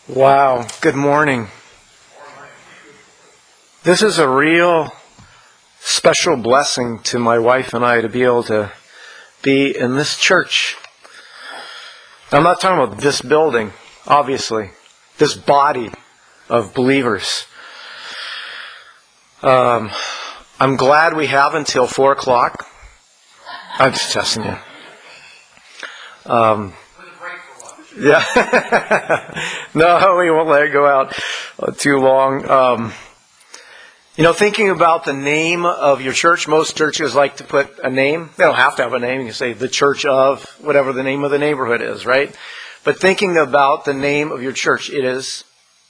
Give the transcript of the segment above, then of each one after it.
Wow, good morning. This is a real special blessing to my wife and I to be able to be in this church. I'm not talking about this building, obviously, this body of believers. I'm glad we have until 4 o'clock. I'm just testing you. Yeah. No, we won't let it go out too long. Thinking about the name of your church, most churches like to put a name. They don't have to have a name. You can say the church of whatever the name of the neighborhood is, right? But thinking about the name of your church, it is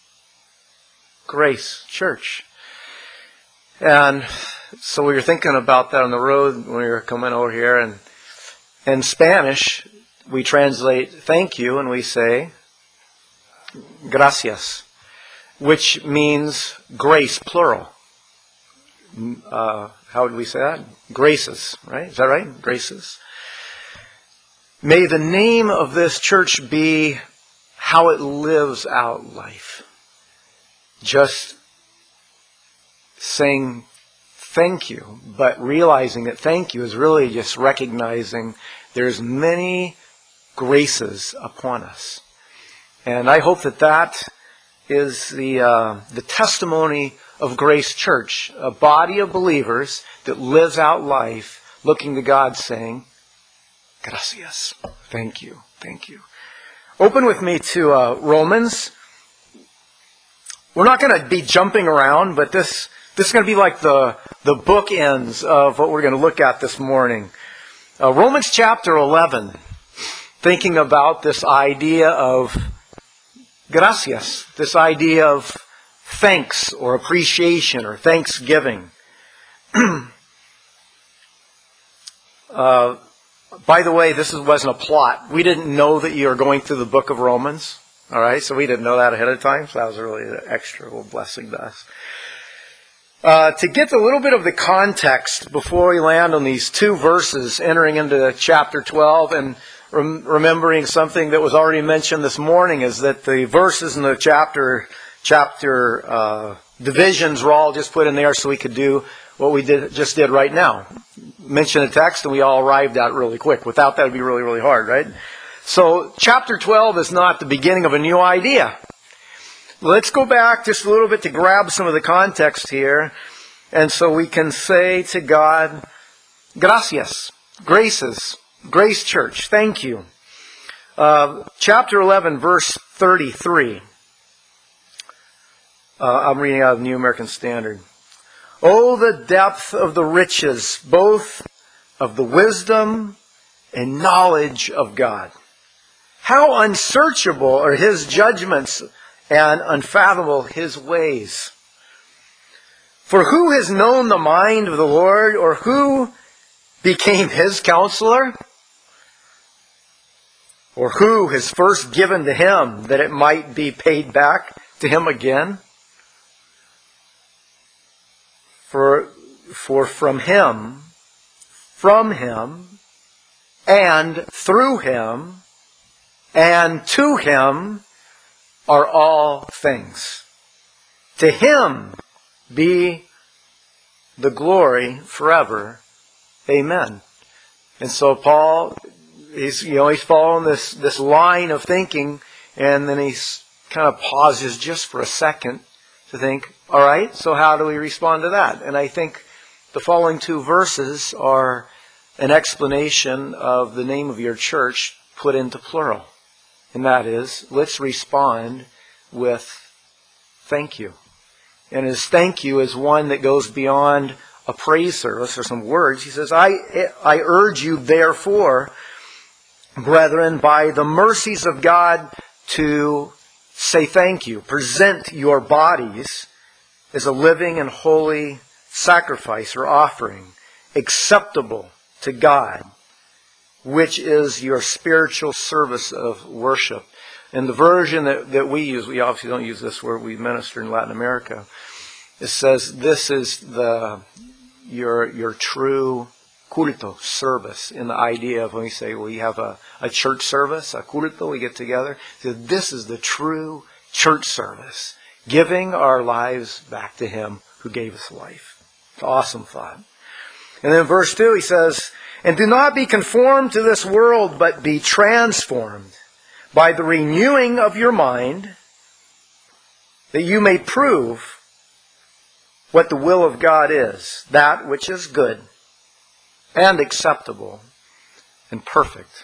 Grace Church. And so we were thinking about that on the road when we were coming over here. And in Spanish, we translate thank you and we say gracias, which means grace, plural. How would we say that? Graces, right? Is that right? Graces. May the name of this church be how it lives out life. Just saying thank you, but realizing that thank you is really just recognizing there's many graces upon us. And I hope that is the testimony of Grace Church, a body of believers that lives out life looking to God saying, gracias, thank you, thank you. Open with me to Romans. We're not going to be jumping around, but this is going to be like the bookends of what we're going to look at this morning. Romans chapter 11, thinking about this idea of gracias, this idea of thanks or appreciation or thanksgiving. By the way, this wasn't a plot. We didn't know that you are going through the book of Romans. All right, so we didn't know that ahead of time, so that was really an extra little blessing to us. To get a little bit of the context before we land on these 2 verses entering into chapter 12 and remembering something that was already mentioned this morning is that the verses in the chapter divisions were all just put in there so we could do what we just did right now. Mention a text and we all arrived at it really quick. Without that, it would be really, really hard, right? So chapter 12 is not the beginning of a new idea. Let's go back just a little bit to grab some of the context here. And so we can say to God, gracias, graces, Grace Church, thank you. Chapter 11, verse 33. I'm reading out of the New American Standard. Oh, the depth of the riches, both of the wisdom and knowledge of God. How unsearchable are His judgments and unfathomable His ways. For who has known the mind of the Lord, or who became His counselor? Or who has first given to Him that it might be paid back to Him again? For from Him, and through Him, and to Him are all things. To Him be the glory forever. Amen. And so Paul, he's following this line of thinking, and then he kind of pauses just for a second to think, all right, so how do we respond to that? And I think the following 2 verses are an explanation of the name of your church put into plural. And that is, let's respond with thank you. And his thank you is one that goes beyond a praise service or some words. He says, I urge you therefore, brethren, by the mercies of God, to say thank you. Present your bodies as a living and holy sacrifice or offering, acceptable to God, which is your spiritual service of worship. And the version that we use, we obviously don't use this where we minister in Latin America. It says this is your true culto, service, in the idea of when we say we have a church service, a culto, we get together. So this is the true church service, giving our lives back to Him who gave us life. It's an awesome thought. And then in verse 2 he says, "And do not be conformed to this world, but be transformed by the renewing of your mind, that you may prove what the will of God is, that which is good and acceptable and perfect."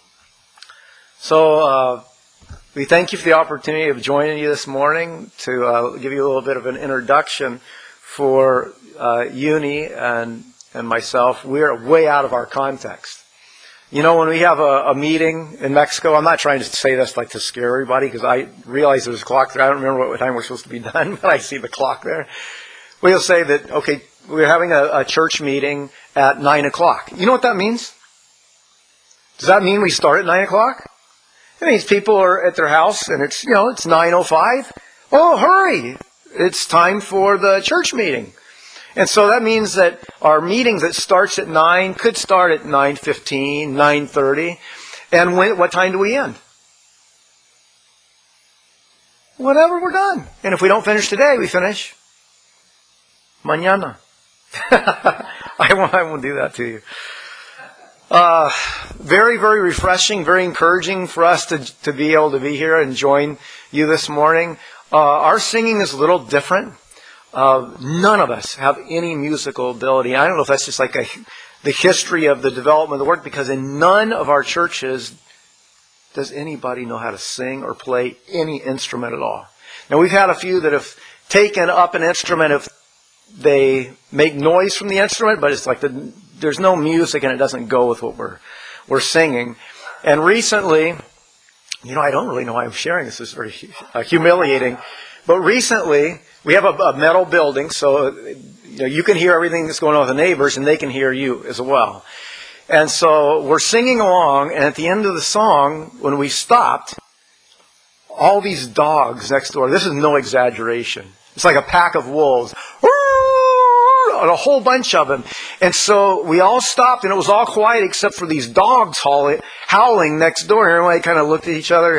So we thank you for the opportunity of joining you this morning to give you a little bit of an introduction for Uni and myself. We're way out of our context. You know, when we have a meeting in Mexico, I'm not trying to say this like to scare everybody, because I realize there's a clock there. I don't remember what time we're supposed to be done, but I see the clock there. We'll say that, okay, we're having a church meeting at 9 o'clock. You know what that means? Does that mean we start at 9 o'clock? It means people are at their house and it's 9:05. Oh, hurry! It's time for the church meeting. And so that means that our meetings that starts at 9 could start at 9:15, 9:30. And what time do we end? Whenever we're done. And if we don't finish today, we finish mañana. I won't do that to you. Very, very refreshing, very encouraging for us to be able to be here and join you this morning. Our singing is a little different. None of us have any musical ability. I don't know if that's just like the history of the development of the work, because in none of our churches does anybody know how to sing or play any instrument at all. Now, we've had a few that have taken up an instrument if they make noise from the instrument, but it's like there's no music and it doesn't go with what we're singing. And recently, I don't really know why I'm sharing this. This is very humiliating. But recently, we have a metal building, so you can hear everything that's going on with the neighbors, and they can hear you as well. And so we're singing along, and at the end of the song, when we stopped, all these dogs next door, this is no exaggeration, it's like a pack of wolves, a whole bunch of them. And so we all stopped, and it was all quiet except for these dogs howling next door. And everybody kind of looked at each other,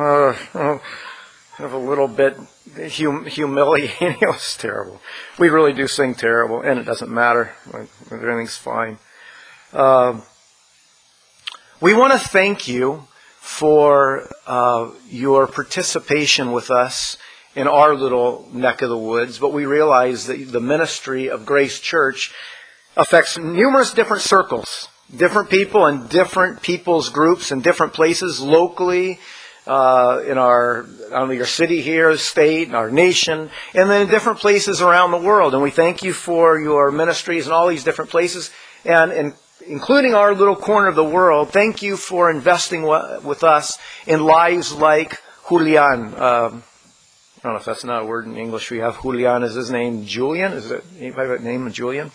a little bit humiliating. It was terrible. We really do sing terrible, and it doesn't matter. Everything's fine. We want to thank you for your participation with us in our little neck of the woods, but we realize that the ministry of Grace Church affects numerous different circles, different people and different people's groups in different places locally, in your city here, state, our nation, and then in different places around the world. And we thank you for your ministries in all these different places, and including our little corner of the world. Thank you for investing with us in lives like Julian. I don't know if that's not a word in English. We have Julian. Is his name Julian? Is it anybody by the name of Julian?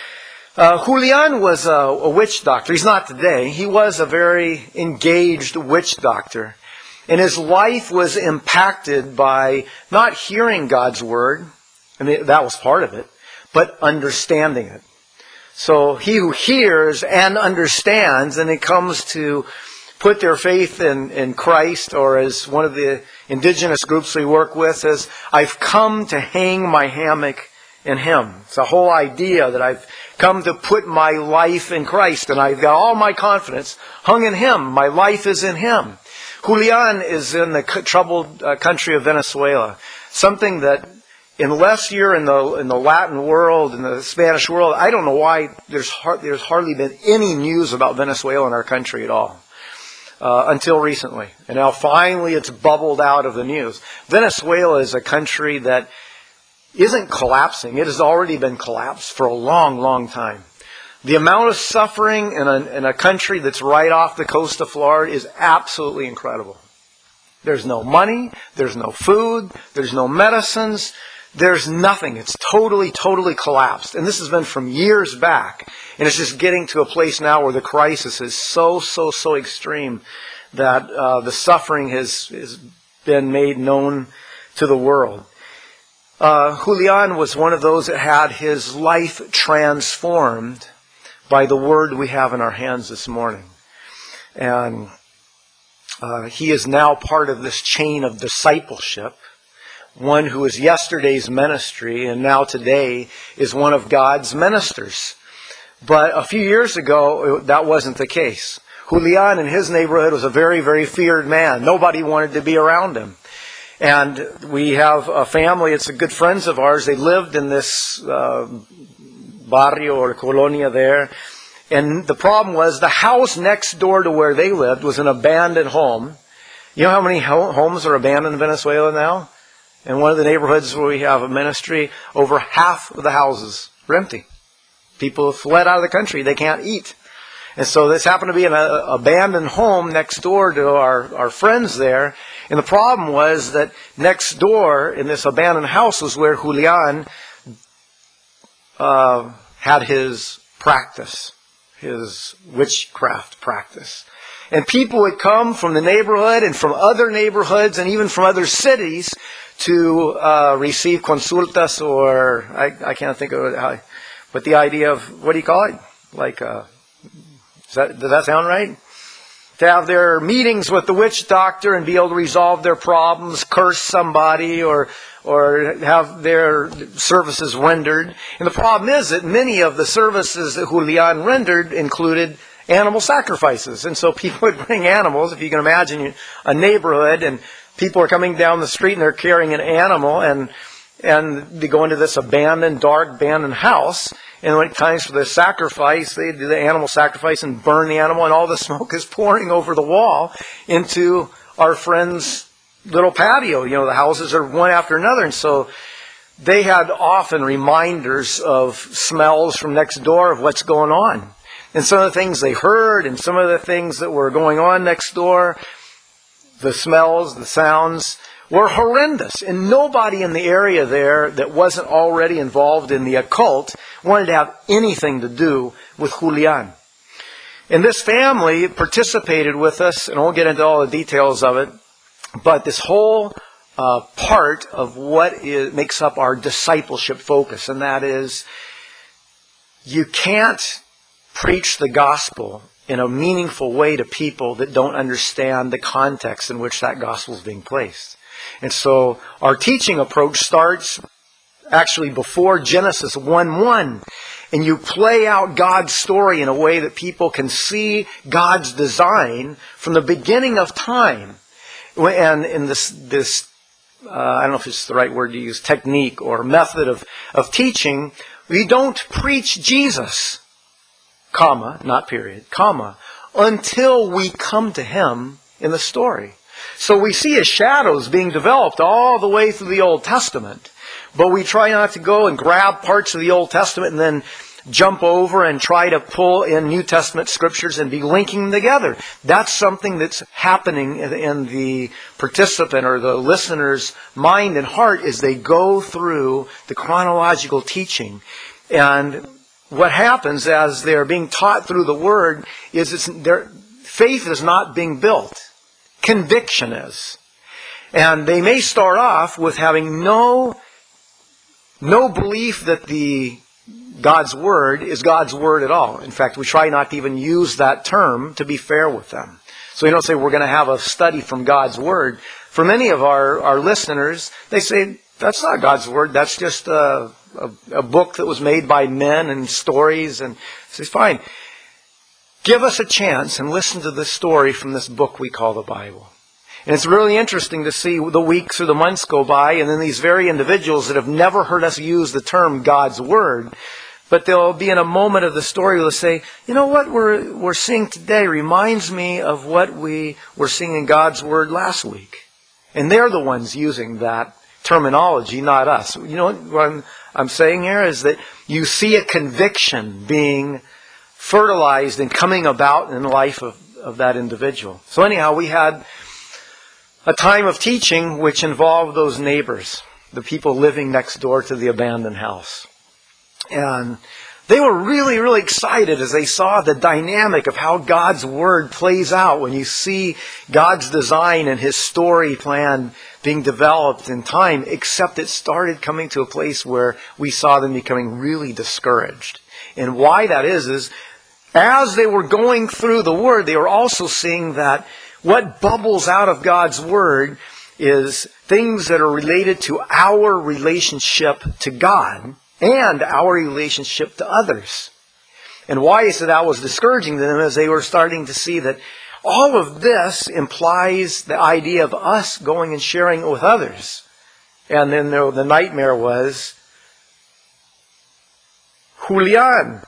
Julian was a witch doctor. He's not today. He was a very engaged witch doctor. And his life was impacted by not hearing God's word. I mean, that was part of it. But understanding it. So he who hears and understands, and it comes to put their faith in Christ, or as one of the indigenous groups we work with says, I've come to hang my hammock in Him. It's a whole idea that I've come to put my life in Christ, and I've got all my confidence hung in Him. My life is in Him. Julian is in the troubled country of Venezuela. Something that, unless you're in the Latin world, in the Spanish world, I don't know why there's hardly been any news about Venezuela in our country at all. Until recently. And now finally it's bubbled out of the news. Venezuela is a country that isn't collapsing. It has already been collapsed for a long, long time. The amount of suffering in a country that's right off the coast of Florida is absolutely incredible. There's no money, there's no food, there's no medicines, there's nothing. It's totally, totally collapsed. And this has been from years back. And it's just getting to a place now where the crisis is so extreme that the suffering has been made known to the world. Julian was one of those that had his life transformed by the word we have in our hands this morning. And he is now part of this chain of discipleship one who is yesterday's ministry and now today is one of God's ministers. But a few years ago, that wasn't the case. Julian in his neighborhood was a very, very feared man. Nobody wanted to be around him. And we have a family, it's good friends of ours. They lived in this barrio or colonia there. And the problem was the house next door to where they lived was an abandoned home. You know how many homes are abandoned in Venezuela now? In one of the neighborhoods where we have a ministry, over half of the houses are empty. People have fled out of the country. They can't eat. And so this happened to be an abandoned home next door to our friends there. And the problem was that next door in this abandoned house was where Julian had his practice, his witchcraft practice. And people would come from the neighborhood and from other neighborhoods and even from other cities to receive consultas, or I can't think of it, but the idea of, what do you call it? Like, does that sound right? To have their meetings with the witch doctor and be able to resolve their problems, curse somebody, or have their services rendered. And the problem is that many of the services that Julian rendered included animal sacrifices. And so people would bring animals. If you can imagine a neighborhood and people are coming down the street and they're carrying an animal, and they go into this dark, abandoned house. And when it comes for the sacrifice, they do the animal sacrifice and burn the animal, and all the smoke is pouring over the wall into our friend's little patio. You know, the houses are one after another. And so they had often reminders of smells from next door of what's going on. And some of the things they heard and some of the things that were going on next door, the smells, the sounds, were horrendous. And nobody in the area there that wasn't already involved in the occult wanted to have anything to do with Julian. And this family participated with us, and I won't get into all the details of it, but this whole part of what makes up our discipleship focus, and that is, you can't preach the gospel in a meaningful way to people that don't understand the context in which that gospel is being placed. And so our teaching approach starts actually before Genesis 1:1. And you play out God's story in a way that people can see God's design from the beginning of time. And in this I don't know if it's the right word to use, technique or method of teaching, we don't preach Jesus, comma, not period, comma, until we come to Him in the story. So we see His shadows being developed all the way through the Old Testament. But we try not to go and grab parts of the Old Testament and then jump over and try to pull in New Testament scriptures and be linking them together. That's something that's happening in the participant or the listener's mind and heart as they go through the chronological teaching. And what happens as they're being taught through the Word is their faith is not being built. Conviction is. And they may start off with having no belief that God's Word is God's Word at all. In fact, we try not to even use that term to be fair with them. So we don't say we're going to have a study from God's Word. For many of our listeners, they say, that's not God's Word. That's just a book that was made by men and stories. And I say, fine. Give us a chance and listen to this story from this book we call the Bible. And it's really interesting to see the weeks or the months go by, and then these very individuals that have never heard us use the term God's Word, but they'll be in a moment of the story where they'll say, you know what we're seeing today reminds me of what we were seeing in God's Word last week. And they're the ones using that terminology, not us. You know what I'm saying here is that you see a conviction being fertilized and coming about in the life of that individual. So anyhow, we had a time of teaching which involved those neighbors, the people living next door to the abandoned house. And they were really, really excited as they saw the dynamic of how God's Word plays out when you see God's design and His story plan being developed in time, except it started coming to a place where we saw them becoming really discouraged. And why that is as they were going through the Word, they were also seeing that what bubbles out of God's Word is things that are related to our relationship to God and our relationship to others. And why is that was discouraging to them as they were starting to see that all of this implies the idea of us going and sharing it with others. And then the nightmare was Julian.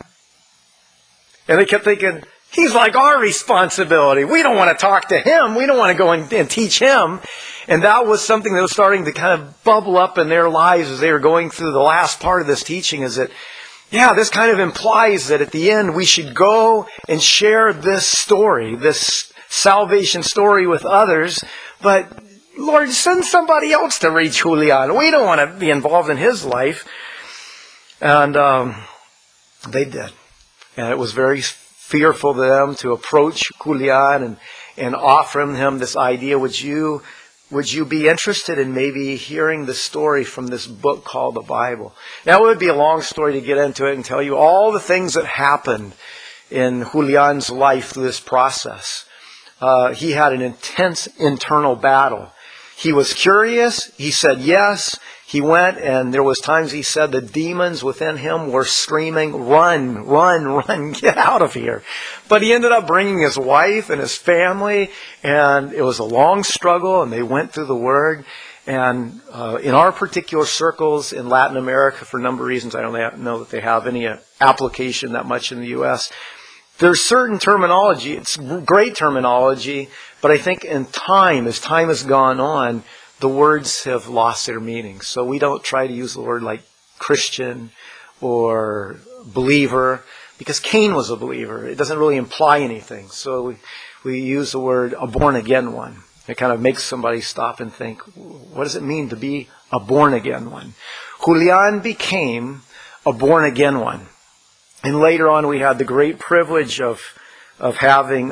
And they kept thinking, he's like our responsibility. We don't want to talk to him. We don't want to go and teach him. And that was something that was starting to kind of bubble up in their lives as they were going through the last part of this teaching, is that, yeah, this kind of implies that at the end we should go and share this story, this salvation story with others. But Lord, send somebody else to reach Julian. We don't want to be involved in his life. And they did. And it was very fearful to them to approach Julian and offer him this idea. Would you be interested in maybe hearing the story from this book called the Bible? Now, it would be a long story to get into it and tell you all the things that happened in Julian's life through this process. He had an intense internal battle. He was curious. He said yes. He went, and there was times he said the demons within him were screaming, run, run, run, get out of here. But he ended up bringing his wife and his family, and it was a long struggle, and they went through the Word. And in our particular circles in Latin America, for a number of reasons, I don't know that they have any application that much in the U.S., there's certain terminology. It's great terminology, but I think in time, as time has gone on, the words have lost their meaning. So we don't try to use the word like Christian or believer, because Cain was a believer. It doesn't really imply anything. So we use the word a born-again one. It kind of makes somebody stop and think, what does it mean to be a born-again one? Julian became a born-again one. And later on, we had the great privilege of having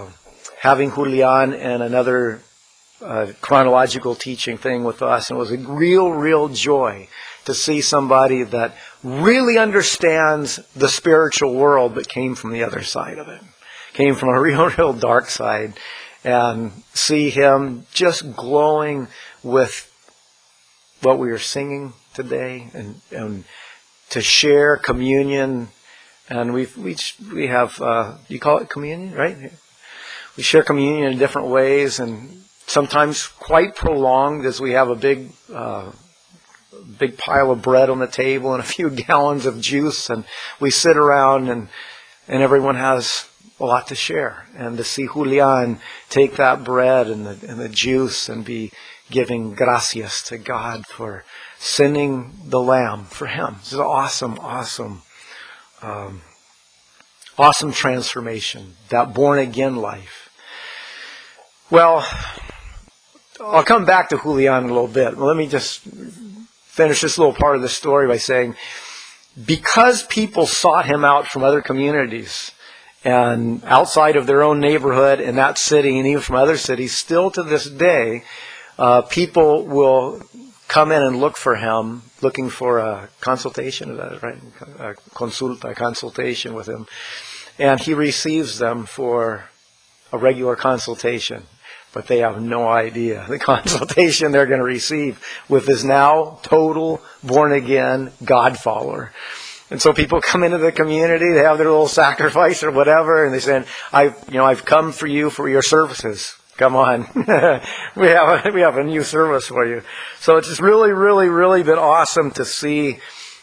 Julian and another chronological teaching thing with us. And it was a real joy to see somebody that really understands the spiritual world, but came from the other side of it. Came from a real dark side. And see him just glowing with what we are singing today, and to share communion. And we have, you call it communion, right? We share communion in different ways, and sometimes quite prolonged, as we have a big pile of bread on the table and a few gallons of juice, and we sit around and everyone has a lot to share. And to see Julian take that bread and the juice and be giving gracias to God for sending the Lamb for him. This is an awesome transformation, that born-again life. Well, I'll come back to Julian in a little bit. Let me just finish this little part of the story by saying, because people sought him out from other communities and outside of their own neighborhood in that city and even from other cities, still to this day, people will come in and look for him, looking for a consultation, is that right? A consultation with him. And he receives them for a regular consultation. But they have no idea the consultation they're going to receive with this now total born-again God follower. And so people come into the community, they have their little sacrifice or whatever, and they say, I've come for you for your services. Come on. we have a new service for you. So it's just really been awesome to see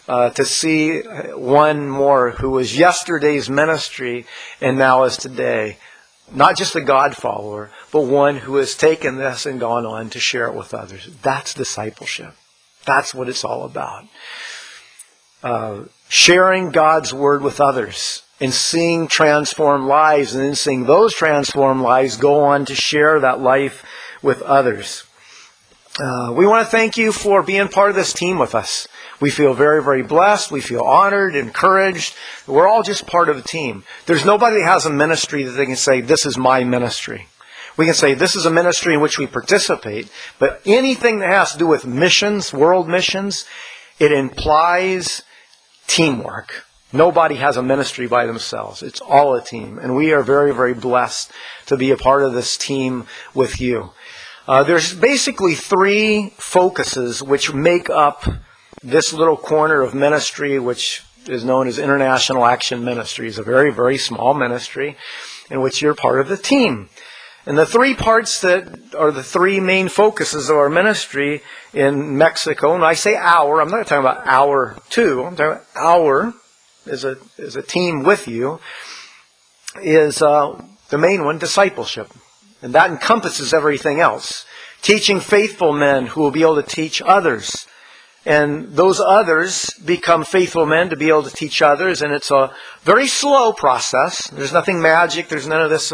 one more who was yesterday's ministry and now is today. Not just a God follower, but one who has taken this and gone on to share it with others. That's discipleship. That's what it's all about. Sharing God's Word with others and seeing transformed lives, and then seeing those transformed lives go on to share that life with others. We want to thank you for being part of this team with us. We feel very blessed. We feel honored, encouraged. We're all just part of a team. There's nobody that has a ministry that they can say, this is my ministry. We can say, this is a ministry in which we participate. But anything that has to do with missions, world missions, it implies teamwork. Nobody has a ministry by themselves. It's all a team. And we are very blessed to be a part of this team with you. There's basically three focuses which make up this little corner of ministry, which is known as International Action Ministries, a very, very small ministry in which you're part of the team. And the three parts that are the three main focuses of our ministry in Mexico, and I say our, I'm not talking about our two, I'm talking about our as a team with you, is the main one, discipleship. And that encompasses everything else. Teaching faithful men who will be able to teach others. And those others become faithful men to be able to teach others. And it's a very slow process. There's nothing magic. There's none of this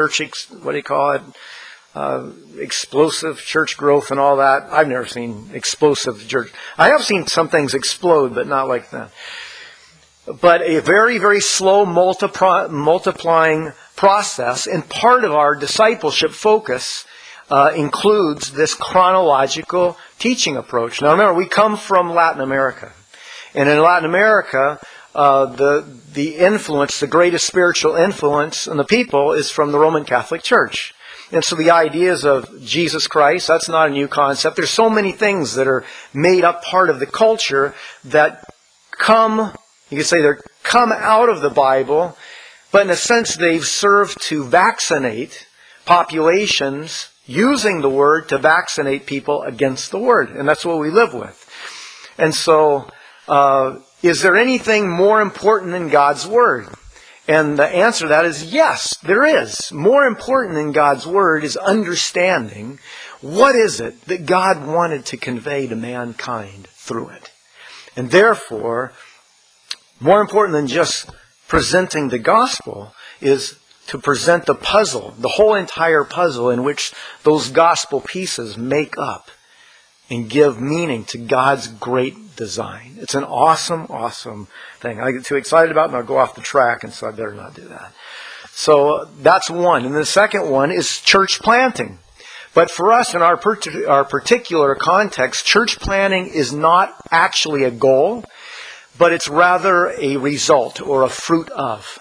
explosive church growth and all that. I've never seen explosive church. I have seen some things explode, but not like that. But a very, very slow multiplying process. And part of our discipleship focus includes this chronological teaching approach. Now remember, we come from Latin America. And in Latin America, the influence, the greatest spiritual influence on the people is from the Roman Catholic Church. And so the ideas of Jesus Christ, that's not a new concept. There's so many things that are made up part of the culture that come, you could say, they're come out of the Bible, but in a sense they've served to vaccinate populations using the Word to vaccinate people against the Word. And that's what we live with. And so, is there anything more important than God's Word? And the answer to that is yes, there is. More important than God's Word is understanding what is it that God wanted to convey to mankind through it. And therefore, more important than just presenting the gospel is to present the puzzle, the whole entire puzzle in which those gospel pieces make up and give meaning to God's great design. It's an awesome, awesome thing. I get too excited about it and I'll go off the track, and so I better not do that. So that's one. And the second one is church planting. But for us, in our particular context, church planting is not actually a goal, but it's rather a result or a fruit of.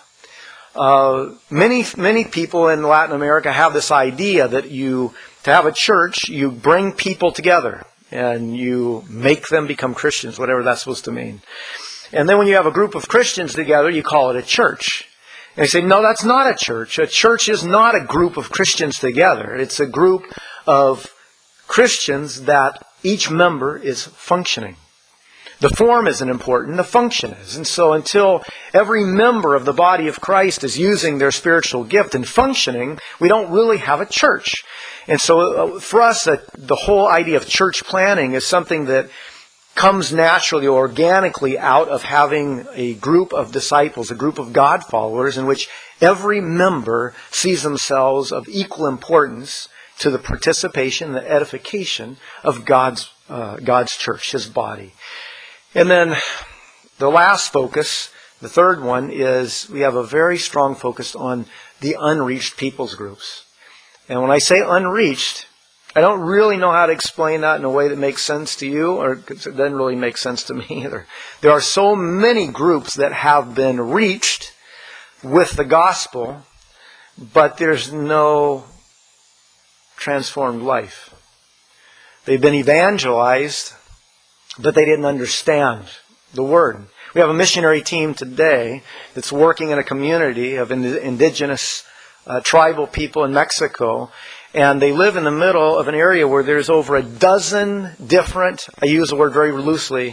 Many people in Latin America have this idea that to have a church, you bring people together and you make them become Christians, whatever that's supposed to mean. And then when you have a group of Christians together, you call it a church. And they say, no, that's not a church. A church is not a group of Christians together. It's a group of Christians that each member is functioning. The form isn't important, the function is. And so until every member of the body of Christ is using their spiritual gift and functioning, we don't really have a church. And so for us, the whole idea of church planting is something that comes naturally, organically out of having a group of disciples, a group of God followers, in which every member sees themselves of equal importance to the participation, the edification of God's church, His body. And then the last focus, the third one, is we have a very strong focus on the unreached peoples groups. And when I say unreached, I don't really know how to explain that in a way that makes sense to you, or it doesn't really make sense to me either. There are so many groups that have been reached with the gospel, but there's no transformed life. They've been evangelized, but they didn't understand the Word. We have a missionary team today that's working in a community of indigenous tribal people in Mexico, and they live in the middle of an area where there's over a dozen different, I use the word very loosely,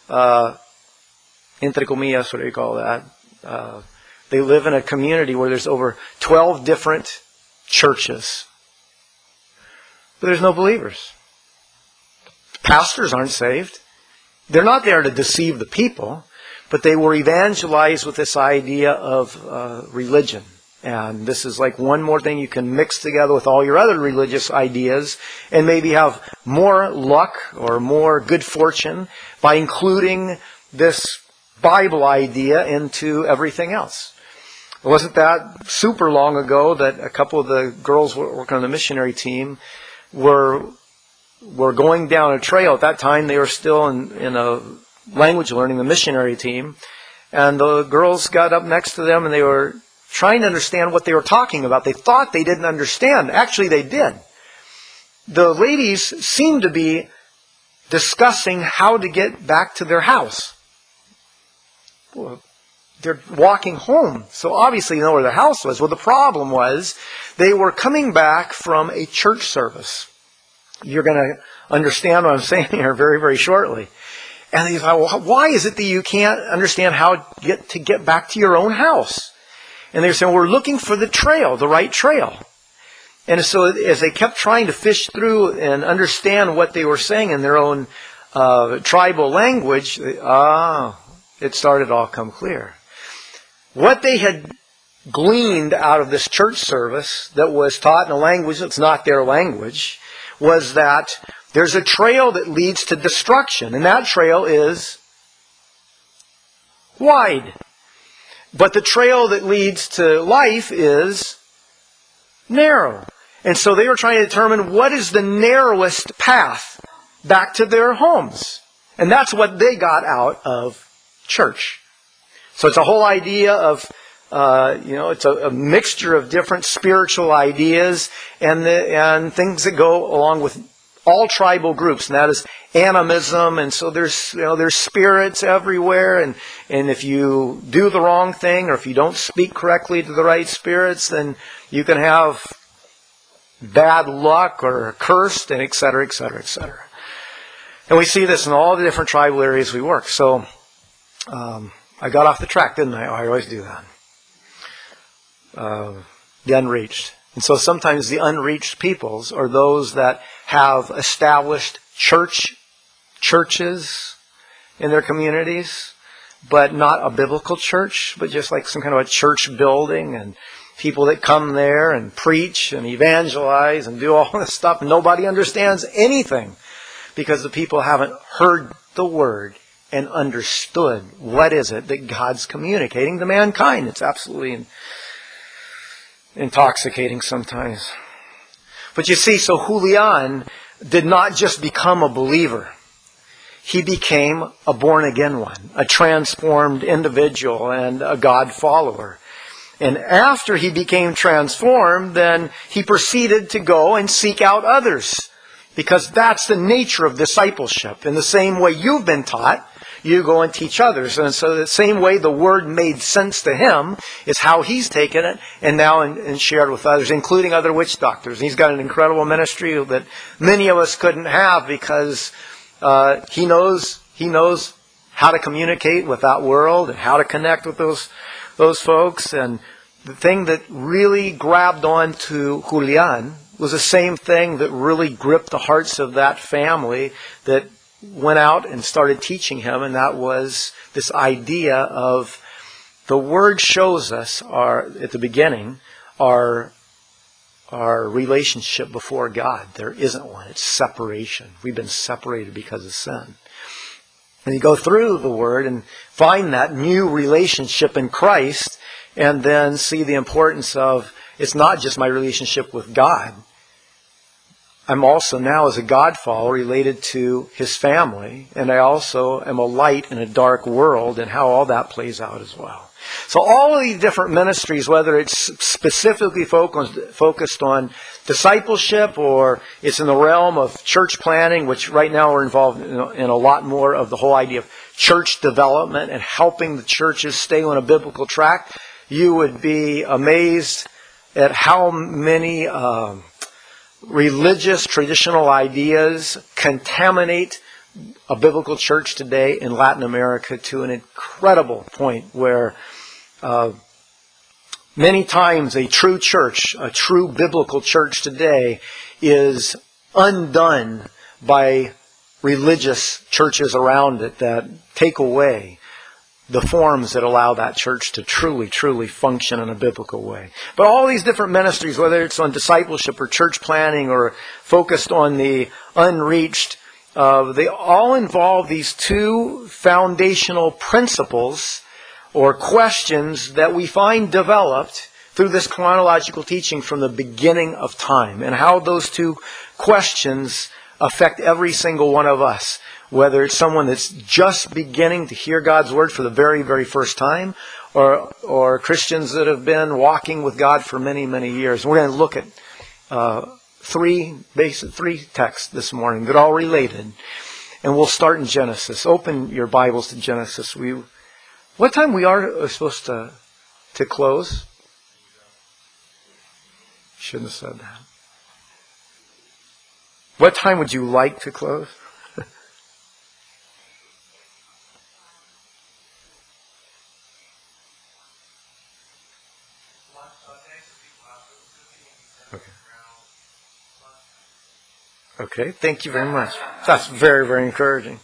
entre comillas, what do you call that? They live in a community where there's over 12 different churches. But there's no believers. Pastors aren't saved. They're not there to deceive the people, but they were evangelized with this idea of religion. And this is like one more thing you can mix together with all your other religious ideas and maybe have more luck or more good fortune by including this Bible idea into everything else. It wasn't that super long ago that a couple of the girls working on the missionary team were going down a trail. At that time, they were still in a language learning, the missionary team. And the girls got up next to them and they were trying to understand what they were talking about. They thought they didn't understand. Actually, they did. the ladies seem to be discussing how to get back to their house. Well, they're walking home, so obviously you know where their house was. Well, the problem was they were coming back from a church service. You're going to understand what I'm saying here very, very shortly. And they thought, well, why is it that you can't understand how to get back to your own house? And they were saying, we're looking for the trail, the right trail. And so as they kept trying to fish through and understand what they were saying in their own tribal language, it started to all come clear. What they had gleaned out of this church service that was taught in a language that's not their language was that there's a trail that leads to destruction, and that trail is wide. But the trail that leads to life is narrow. And so they were trying to determine what is the narrowest path back to their homes. And that's what they got out of church. So it's a whole idea of, it's a mixture of different spiritual ideas and things that go along with all tribal groups, and that is animism. And so there's spirits everywhere, and if you do the wrong thing, or if you don't speak correctly to the right spirits, then you can have bad luck or cursed, and et cetera, et cetera, et cetera. And we see this in all the different tribal areas we work. So I got off the track, didn't I? I always do that. The unreached. And so sometimes the unreached peoples are those that have established churches in their communities, but not a biblical church, but just like some kind of a church building, and people that come there and preach and evangelize and do all this stuff. And nobody understands anything because the people haven't heard the Word and understood what is it that God's communicating to mankind. It's absolutely intoxicating sometimes. But you see, so Julian did not just become a believer. He became a born-again one, a transformed individual and a God follower. And after he became transformed, then he proceeded to go and seek out others. Because that's the nature of discipleship. In the same way you've been taught, you go and teach others. And so the same way the Word made sense to him is how he's taken it and now and shared with others, including other witch doctors. And he's got an incredible ministry that many of us couldn't have because he knows how to communicate with that world and how to connect with those folks. And the thing that really grabbed on to Julian was the same thing that really gripped the hearts of that family that went out and started teaching him, and that was this idea of the Word shows us at the beginning our relationship before God. There isn't one. It's separation. We've been separated because of sin. And you go through the Word and find that new relationship in Christ, and then see the importance of it's not just my relationship with God. I'm also now, as a God follower, related to His family, and I also am a light in a dark world, and how all that plays out as well. So all of these different ministries, whether it's specifically focused on discipleship, or it's in the realm of church planning, which right now we're involved in a lot more of the whole idea of church development and helping the churches stay on a biblical track, you would be amazed at how many religious traditional ideas contaminate a biblical church today in Latin America to an incredible point where many times a true church, a true biblical church today is undone by religious churches around it that take away the forms that allow that church to truly, truly function in a biblical way. But all these different ministries, whether it's on discipleship or church planning or focused on the unreached, they all involve these two foundational principles or questions that we find developed through this chronological teaching from the beginning of time, and how those two questions affect every single one of us. Whether it's someone that's just beginning to hear God's Word for the very, very first time, or Christians that have been walking with God for many, many years. We're going to look at three texts this morning that are all related. And we'll start in Genesis. Open your Bibles to Genesis. What time we are supposed to close? Shouldn't have said that. What time would you like to close? Okay, thank you very much. That's very, very encouraging.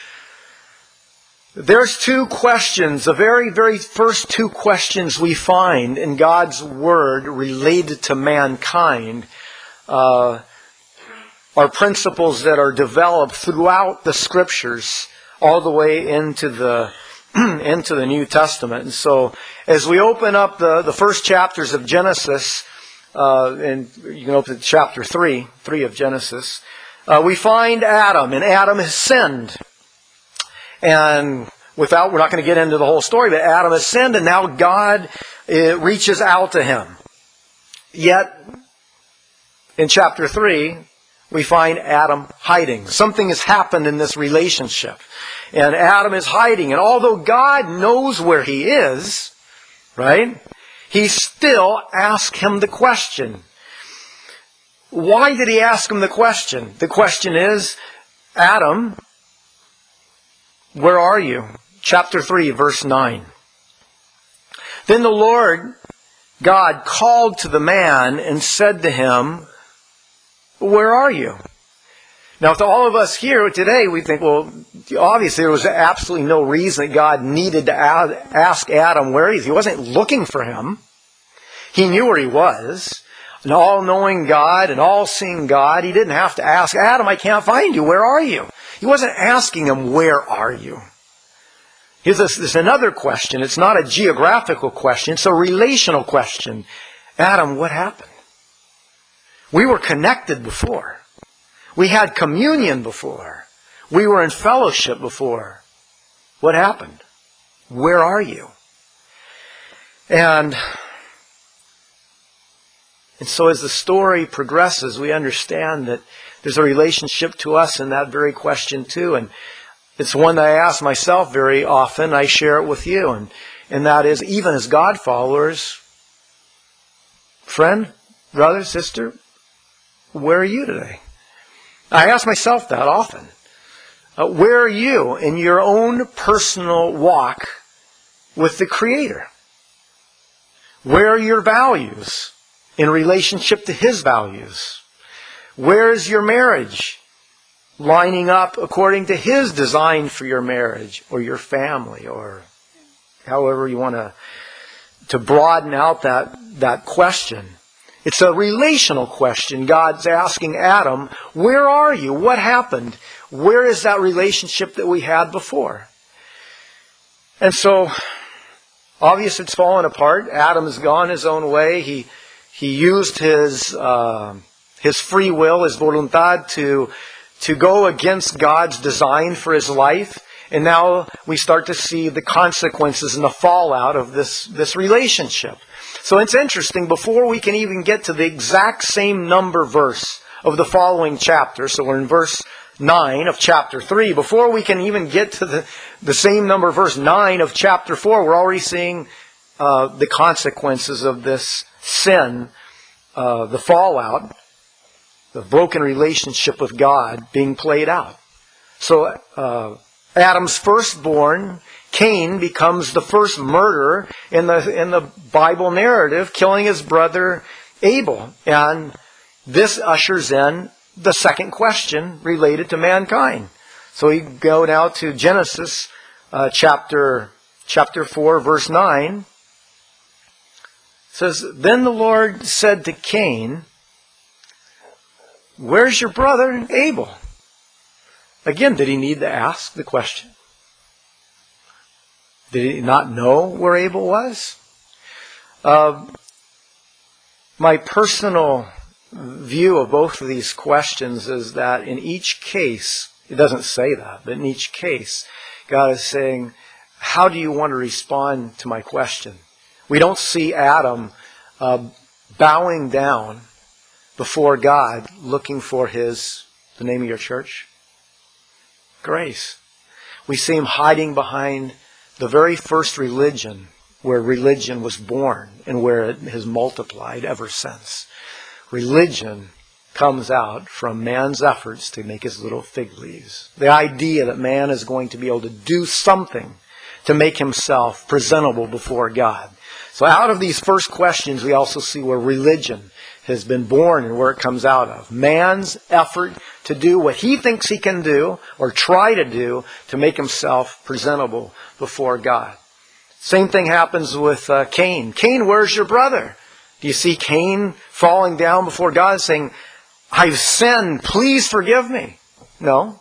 There's two questions, the very, very first two questions we find in God's Word related to mankind are principles that are developed throughout the Scriptures all the way into the New Testament. And so as we open up the first chapters of Genesis, and you can open to chapter 3 of Genesis, we find Adam, and Adam has sinned. And we're not going to get into the whole story, but Adam has sinned, and now God reaches out to him. Yet, in chapter 3, we find Adam hiding. Something has happened in this relationship. And Adam is hiding. And although God knows where he is, right, he still asks him the question. Why did he ask him the question? The question is, Adam, where are you? Chapter 3, verse 9. Then the Lord God called to the man and said to him, where are you? Now, to all of us here today, we think, well, obviously there was absolutely no reason that God needed to ask Adam where he is. He wasn't looking for him. He knew where he was. An all-knowing God, an all-seeing God. He didn't have to ask, Adam, I can't find you. Where are you? He wasn't asking him, where are you? There's another question. It's not a geographical question. It's a relational question. Adam, what happened? We were connected before. We had communion before. We were in fellowship before. What happened? Where are you? And so as the story progresses, we understand that there's a relationship to us in that very question too. And it's one that I ask myself very often. I share it with you. And that is, even as God followers, friend, brother, sister, where are you today? I ask myself that often. Where are you in your own personal walk with the Creator? Where are your values in relationship to His values? Where is your marriage lining up according to His design for your marriage or your family, or however you want to broaden out that question? It's a relational question. God's asking Adam, where are you? What happened? Where is that relationship that we had before? And so, obviously it's fallen apart. Adam has gone his own way. He used his free will, his voluntad, to go against God's design for his life. And now we start to see the consequences and the fallout of this relationship. So it's interesting, before we can even get to the exact same number verse of the following chapter, so we're in verse 9 of chapter 3, before we can even get to the same number verse 9 of chapter 4, we're already seeing the consequences of this sin, the fallout, the broken relationship with God being played out. So Adam's firstborn, Cain, becomes the first murderer in the Bible narrative, killing his brother Abel. And this ushers in the second question related to mankind. So we go now to Genesis chapter 4, verse 9. It says, Then the Lord said to Cain, where's your brother Abel? Again, did he need to ask the question? Did he not know where Abel was? My personal view of both of these questions is that in each case, it doesn't say that, but in each case, God is saying, how do you want to respond to my question? We don't see Adam bowing down before God looking for the name of your church? Grace. We see him hiding behind the very first religion, where religion was born and where it has multiplied ever since. Religion comes out from man's efforts to make his little fig leaves. The idea that man is going to be able to do something to make himself presentable before God. So out of these first questions, we also see where religion has been born and where it comes out of. Man's effort to do what he thinks he can do or try to do to make himself presentable before God. Same thing happens with Cain. Cain, where's your brother? Do you see Cain falling down before God and saying, I've sinned, please forgive me? No.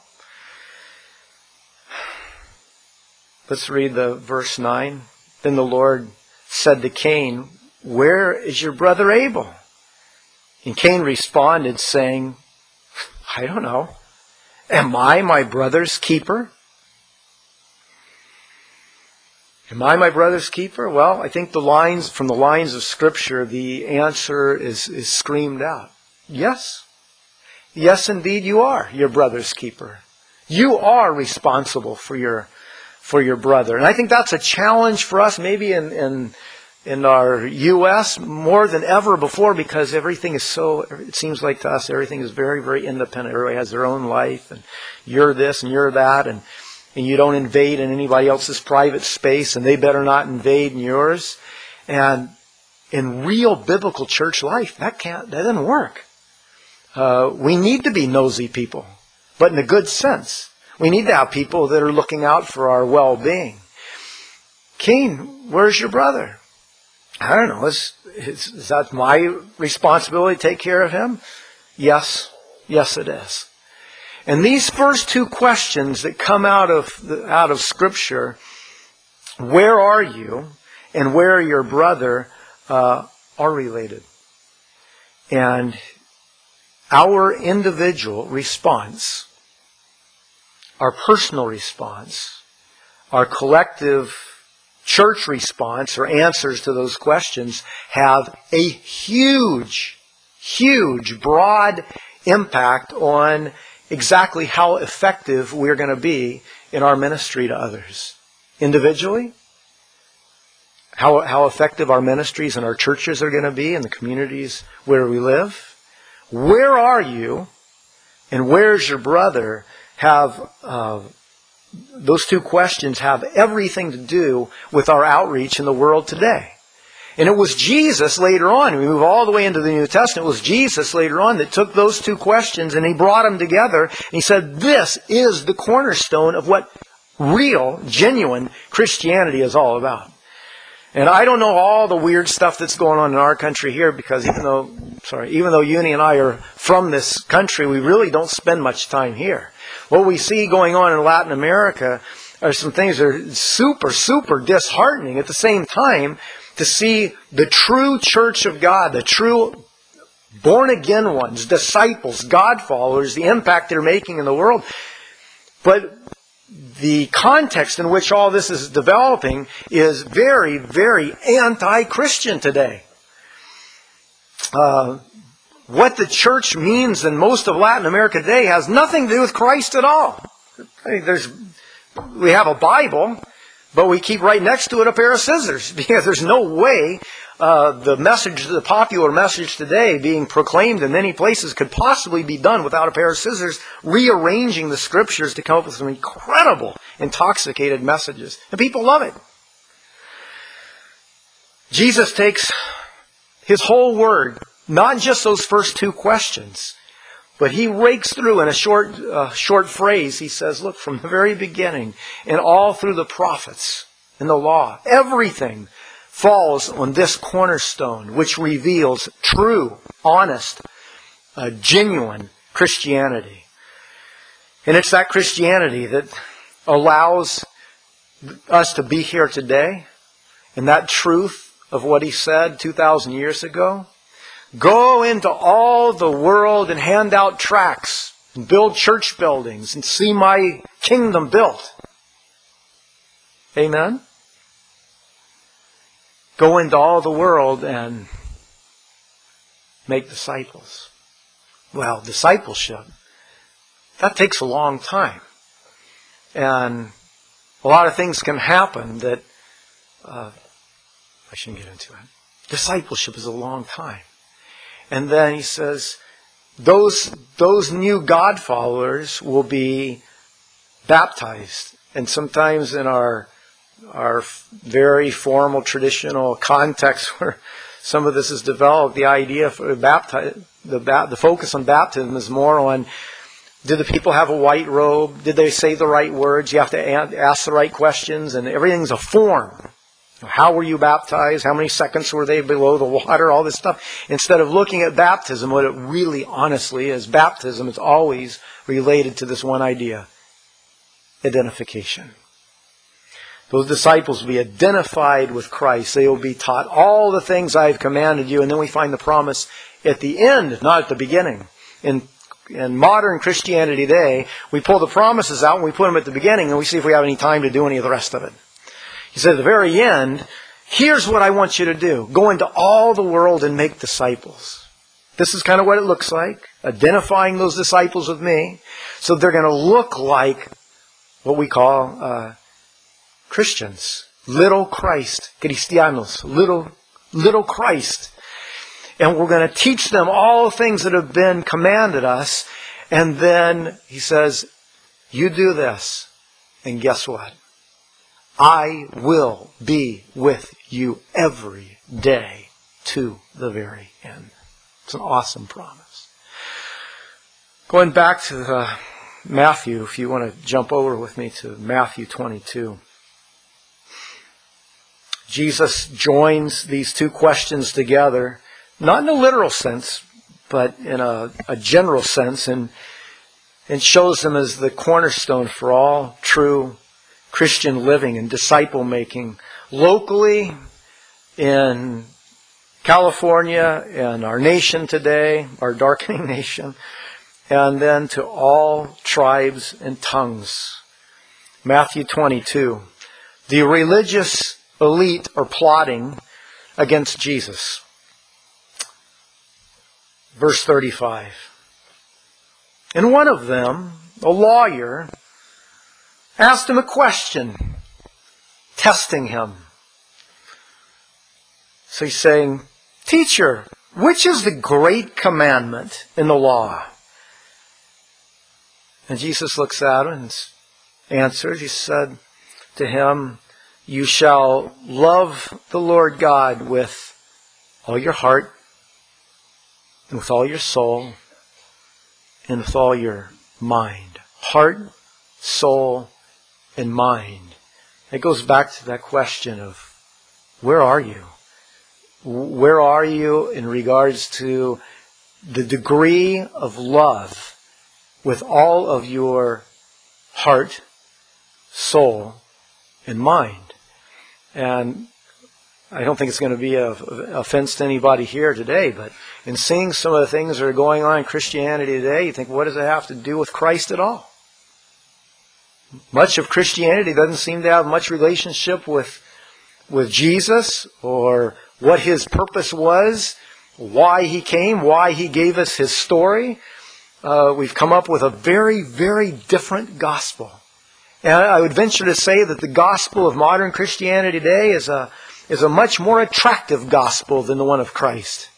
Let's read the verse 9. Then the Lord said to Cain, where is your brother Abel? And Cain responded saying, I don't know. Am I my brother's keeper? Am I my brother's keeper? Well, I think from the lines of Scripture, the answer is screamed out. Yes. Yes, indeed, you are your brother's keeper. You are responsible for your brother. And I think that's a challenge for us, maybe in our U.S. more than ever before, because everything is it seems like to us, everything is very, very independent. Everybody has their own life, and you're this and you're that, and you don't invade in anybody else's private space, and they better not invade in yours. And in real biblical church life, that doesn't work. We need to be nosy people, but in a good sense. We need to have people that are looking out for our well-being. Cain, where's your brother? I don't know. Is that my responsibility to take care of him? Yes. Yes, it is. And these first two questions that come out of Scripture, where are you and where your brother, are related. And our individual response, our personal response, our collective church response or answers to those questions have a huge, huge, broad impact on exactly how effective we're going to be in our ministry to others. Individually, how effective our ministries and our churches are going to be in the communities where we live. Where are you and where's your brother have those two questions have everything to do with our outreach in the world today. And it was Jesus later on, we move all the way into the New Testament, it was Jesus later on that took those two questions and he brought them together and he said, this is the cornerstone of what real, genuine Christianity is all about. And I don't know all the weird stuff that's going on in our country here, because even though Uni and I are from this country, we really don't spend much time here. What we see going on in Latin America are some things that are super, super disheartening. At the same time, to see the true church of God, the true born-again ones, disciples, God followers, the impact they're making in the world. But the context in which all this is developing is very, very anti-Christian today. What the church means in most of Latin America today has nothing to do with Christ at all. We have a Bible, but we keep right next to it a pair of scissors, because there's no way the popular message today being proclaimed in many places could possibly be done without a pair of scissors rearranging the Scriptures to come up with some incredible, intoxicated messages. And people love it. Jesus takes His whole Word, not just those first two questions, but He rakes through in a short phrase. He says, look, from the very beginning and all through the prophets and the law, everything falls on this cornerstone, which reveals true, honest, genuine Christianity. And it's that Christianity that allows us to be here today, and that truth of what He said 2,000 years ago. Go into all the world and hand out tracts and build church buildings and see my kingdom built. Amen? Go into all the world and make disciples. Well, discipleship, that takes a long time. And a lot of things can happen that I shouldn't get into it. Discipleship is a long time. And then he says, those new God followers will be baptized. And sometimes in our very formal, traditional context where some of this is developed, the idea for the focus on baptism is more on, did the people have a white robe? Did they say the right words? You have to ask the right questions, and everything's a form. How were you baptized? How many seconds were they below the water? All this stuff. Instead of looking at baptism, what it really honestly is, baptism is always related to this one idea: identification. Those disciples will be identified with Christ. They will be taught all the things I have commanded you. And then we find the promise at the end, not at the beginning. In modern Christianity today, we pull the promises out and we put them at the beginning and we see if we have any time to do any of the rest of it. He said at the very end, here's what I want you to do. Go into all the world and make disciples. This is kind of what it looks like. Identifying those disciples with me. So they're going to look like what we call Christians. Little Christ. Cristianos. Little Christ. And we're going to teach them all things that have been commanded us. And then he says, you do this. And guess what? I will be with you every day to the very end. It's an awesome promise. Going back to Matthew, if you want to jump over with me to Matthew 22. Jesus joins these two questions together, not in a literal sense, but in a general sense, and shows them as the cornerstone for all true Christian living and disciple making locally in California and our nation today, our darkening nation, and then to all tribes and tongues. Matthew 22. The religious elite are plotting against Jesus. Verse 35. And one of them, a lawyer, asked him a question, testing him. So he's saying, Teacher, which is the great commandment in the law? And Jesus looks at him and answers. He said to him, you shall love the Lord God with all your heart, and with all your soul, and with all your mind. Heart, soul, and mind. It goes back to that question of, where are you? Where are you in regards to the degree of love with all of your heart, soul, and mind? And I don't think it's going to be an offense to anybody here today, but in seeing some of the things that are going on in Christianity today, you think, what does it have to do with Christ at all? Much of Christianity doesn't seem to have much relationship with Jesus or what His purpose was, why He came, why He gave us His story. We've come up with a very, very different gospel. And I would venture to say that the gospel of modern Christianity today is a much more attractive gospel than the one of Christ.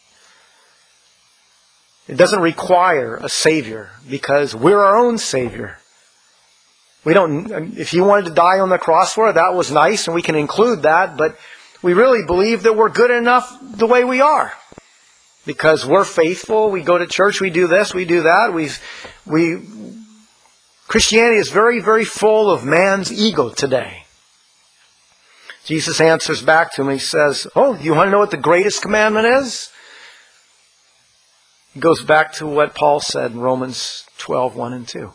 It doesn't require a Savior because we're our own Savior. We don't. If He wanted to die on the cross for it, that was nice, and we can include that. But we really believe that we're good enough the way we are, because we're faithful. We go to church. We do this. We do that. Christianity is very, very full of man's ego today. Jesus answers back to him. He says, "Oh, you want to know what the greatest commandment is?" He goes back to what Paul said in Romans 12:1 and 2.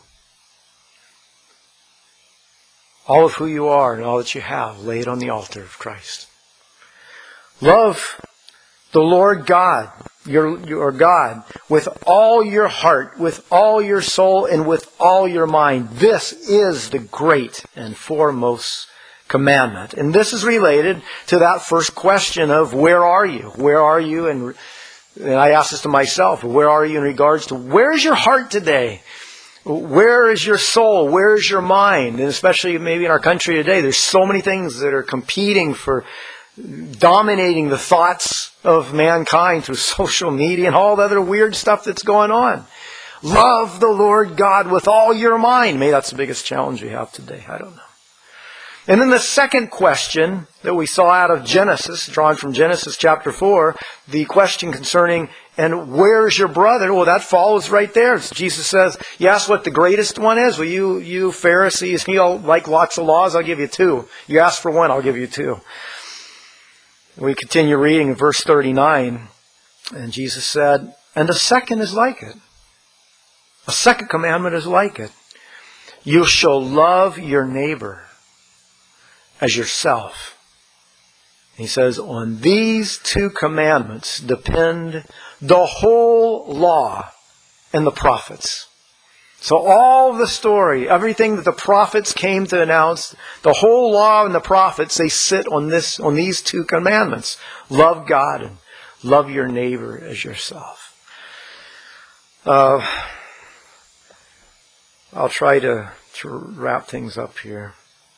All of who you are and all that you have, lay it on the altar of Christ. Love the Lord God, your God, with all your heart, with all your soul, and with all your mind. This is the great and foremost commandment. And this is related to that first question of where are you? Where are you in And I ask this to myself, where are you in regards to, where is your heart today? Where is your soul? Where is your mind? And especially maybe in our country today, there's so many things that are competing for dominating the thoughts of mankind through social media and all the other weird stuff that's going on. Love the Lord God with all your mind. Maybe that's the biggest challenge we have today. I don't know. And then the second question that we saw out of Genesis, drawn from Genesis chapter 4, the question concerning, and where's your brother? Well, that follows right there. Jesus says, you ask what the greatest one is? Well, you Pharisees, you all like lots of laws, I'll give you two. You ask for one, I'll give you two. We continue reading in verse 39, and Jesus said, and a second is like it. A second commandment is like it. You shall love your neighbor as yourself. He says, on these two commandments depend the whole law and the prophets. So all the story, everything that the prophets came to announce, the whole law and the prophets, they sit on these two commandments. Love God and love your neighbor as yourself. I'll try to wrap things up here.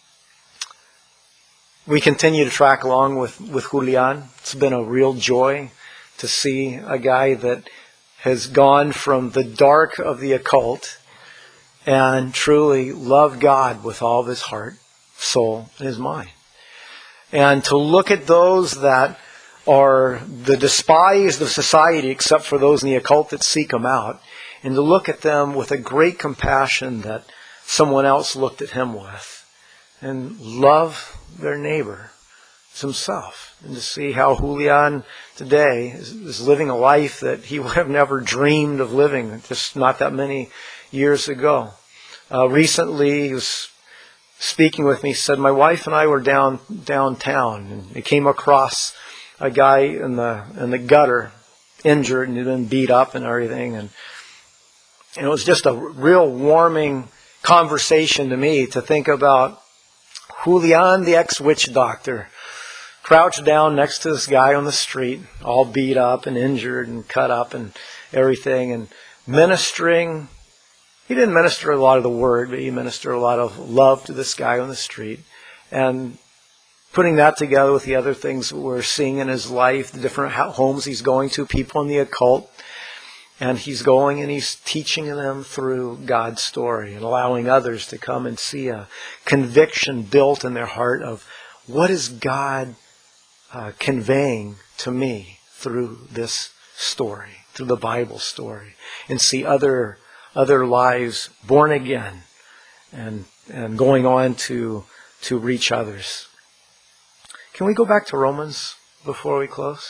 We continue to track along with Julian. It's been a real joy to see a guy that has gone from the dark of the occult and truly loved God with all of his heart, soul, and his mind. And to look at those that are the despised of society, except for those in the occult that seek them out, and to look at them with a great compassion that someone else looked at him with, and love their neighbor as himself. And to see how Julian today is living a life that he would have never dreamed of living just not that many years ago. Recently, he was speaking with me. He said, my wife and I were downtown, and we came across a guy in the gutter, injured, and he'd been beat up and everything. And it was just a real warming conversation to me to think about Julian, the ex-witch doctor, crouched down next to this guy on the street, all beat up and injured and cut up and everything, and ministering. He didn't minister a lot of the word, but he ministered a lot of love to this guy on the street. And putting that together with the other things that we're seeing in his life, the different homes he's going to, people in the occult, and he's going and he's teaching them through God's story and allowing others to come and see a conviction built in their heart of what is God conveying to me through this story, through the Bible story, and see other lives born again and going on to reach others. Can we go back to Romans before we close?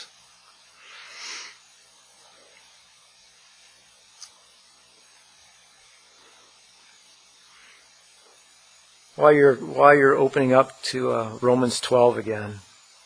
While you're opening up to Romans 12 again,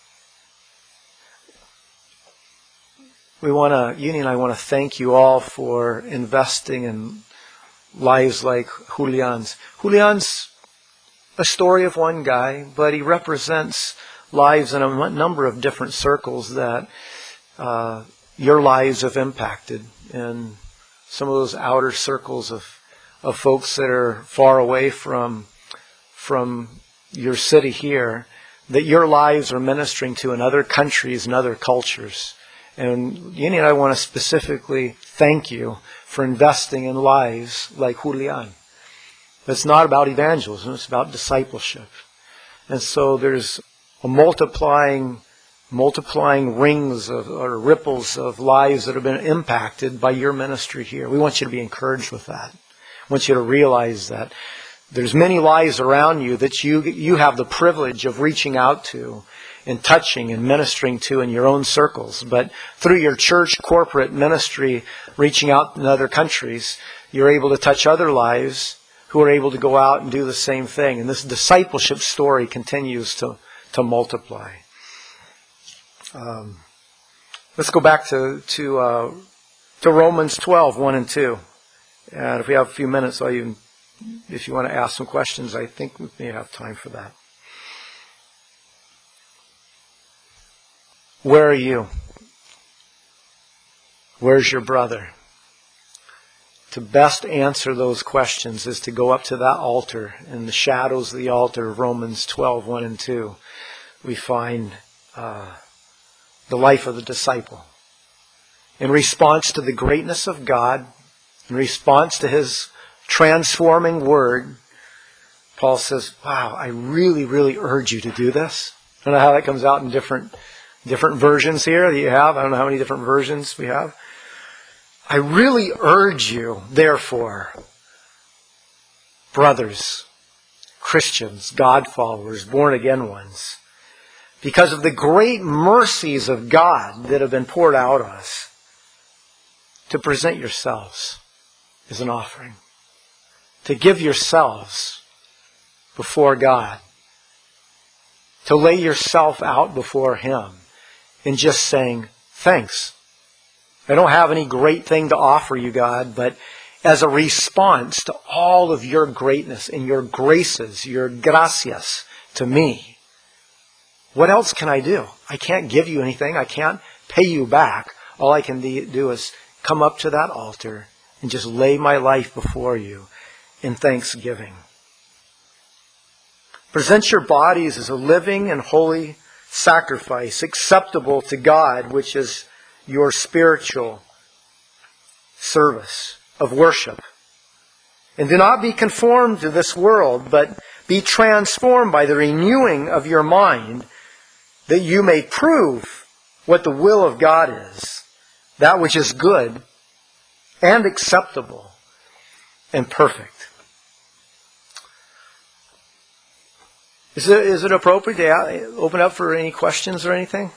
Uni and I want to thank you all for investing in lives like Julian's. Julian's a story of one guy, but he represents lives in a number of different circles that your lives have impacted, and some of those outer circles of folks that are far away from your city here, that your lives are ministering to in other countries and other cultures. And Uni and I want to specifically thank you for investing in lives like Julian. It's not about evangelism, it's about discipleship. And so there's a multiplying rings or ripples of lives that have been impacted by your ministry here. We want you to be encouraged with that. I want you to realize that there's many lives around you that you have the privilege of reaching out to and touching and ministering to in your own circles. But through your church corporate ministry, reaching out in other countries, you're able to touch other lives who are able to go out and do the same thing. And this discipleship story continues to multiply. Let's go back to Romans 12, 1 and 2. And if we have a few minutes, if you want to ask some questions, I think we may have time for that. Where are you? Where's your brother? To best answer those questions is to go up to that altar. In the shadows of the altar of Romans 12, 1 and 2, we find the life of the disciple. In response to the greatness of God, in response to His transforming Word, Paul says, wow, I really, really urge you to do this. I don't know how that comes out in different versions here that you have. I don't know how many different versions we have. I really urge you, therefore, brothers, Christians, God followers, born again ones, because of the great mercies of God that have been poured out on us, to present yourselves as an offering. To give yourselves before God. To lay yourself out before Him in just saying, thanks. I don't have any great thing to offer you, God, but as a response to all of your greatness and your graces, your gracias to me, what else can I do? I can't give you anything. I can't pay you back. All I can do is come up to that altar and just lay my life before you in thanksgiving. Present your bodies as a living and holy sacrifice, acceptable to God, which is your spiritual service of worship. And do not be conformed to this world, but be transformed by the renewing of your mind, that you may prove what the will of God is, that which is good and acceptable and perfect. Is it appropriate to open up for any questions or anything?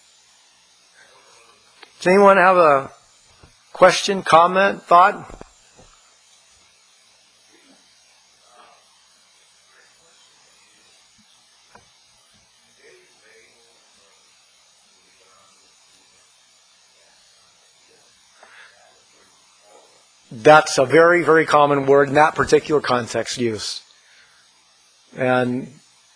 Does anyone have a question, comment, thought? That's a very, very common word in that particular context use. And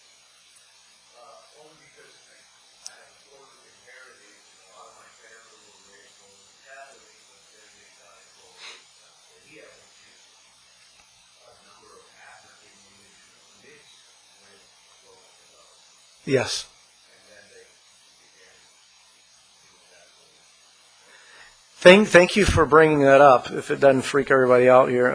yes. Thank you for bringing that up, if it doesn't freak everybody out here.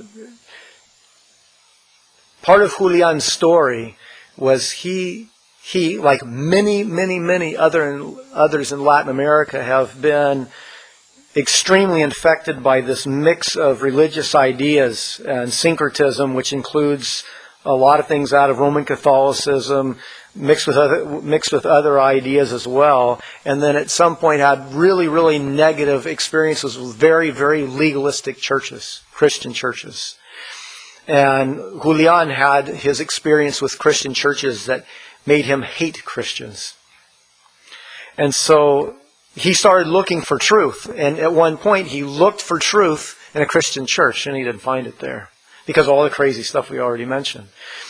Part of Julian's story was he, like many others in Latin America, have been extremely infected by this mix of religious ideas and syncretism, which includes a lot of things out of Roman Catholicism, mixed with other ideas as well, and then at some point had really negative experiences with very legalistic churches, Christian churches. And Julian had his experience with Christian churches that made him hate Christians. And so he started looking for truth, and at one point he looked for truth in a Christian church, and he didn't find it there because of all the crazy stuff we already mentioned.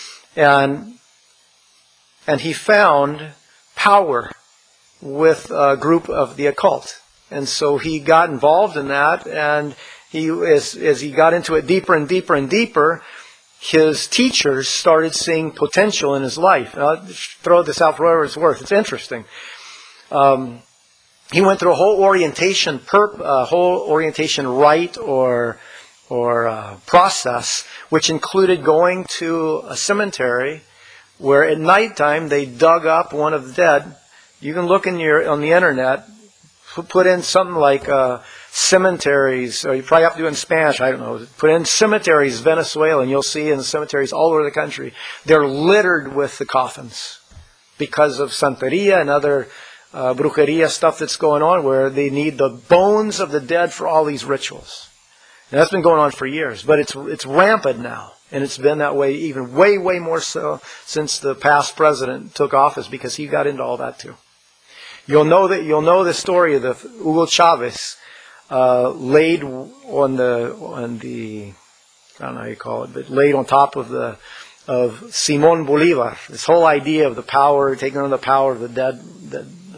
And he found power with a group of the occult. And so he got involved in that, and as he got into it deeper and deeper, his teachers started seeing potential in his life. And I'll throw this out for whatever it's worth. It's interesting. He went through a whole orientation rite or process, which included going to a cemetery where at nighttime they dug up one of the dead. You can look on the internet, put in something like cemeteries, or you probably have to do it in Spanish, I don't know. Put in cemeteries Venezuela, and you'll see in the cemeteries all over the country, they're littered with the coffins because of Santeria and other brujeria stuff that's going on, where they need the bones of the dead for all these rituals. And that's been going on for years, but it's rampant now. And it's been that way even way more so since the past president took office, because he got into all that too. You'll know the story of the Hugo Chavez laid on the I don't know how you call it, but laid on top of Simón Bolívar. This whole idea of the power, taking on the power of the dead,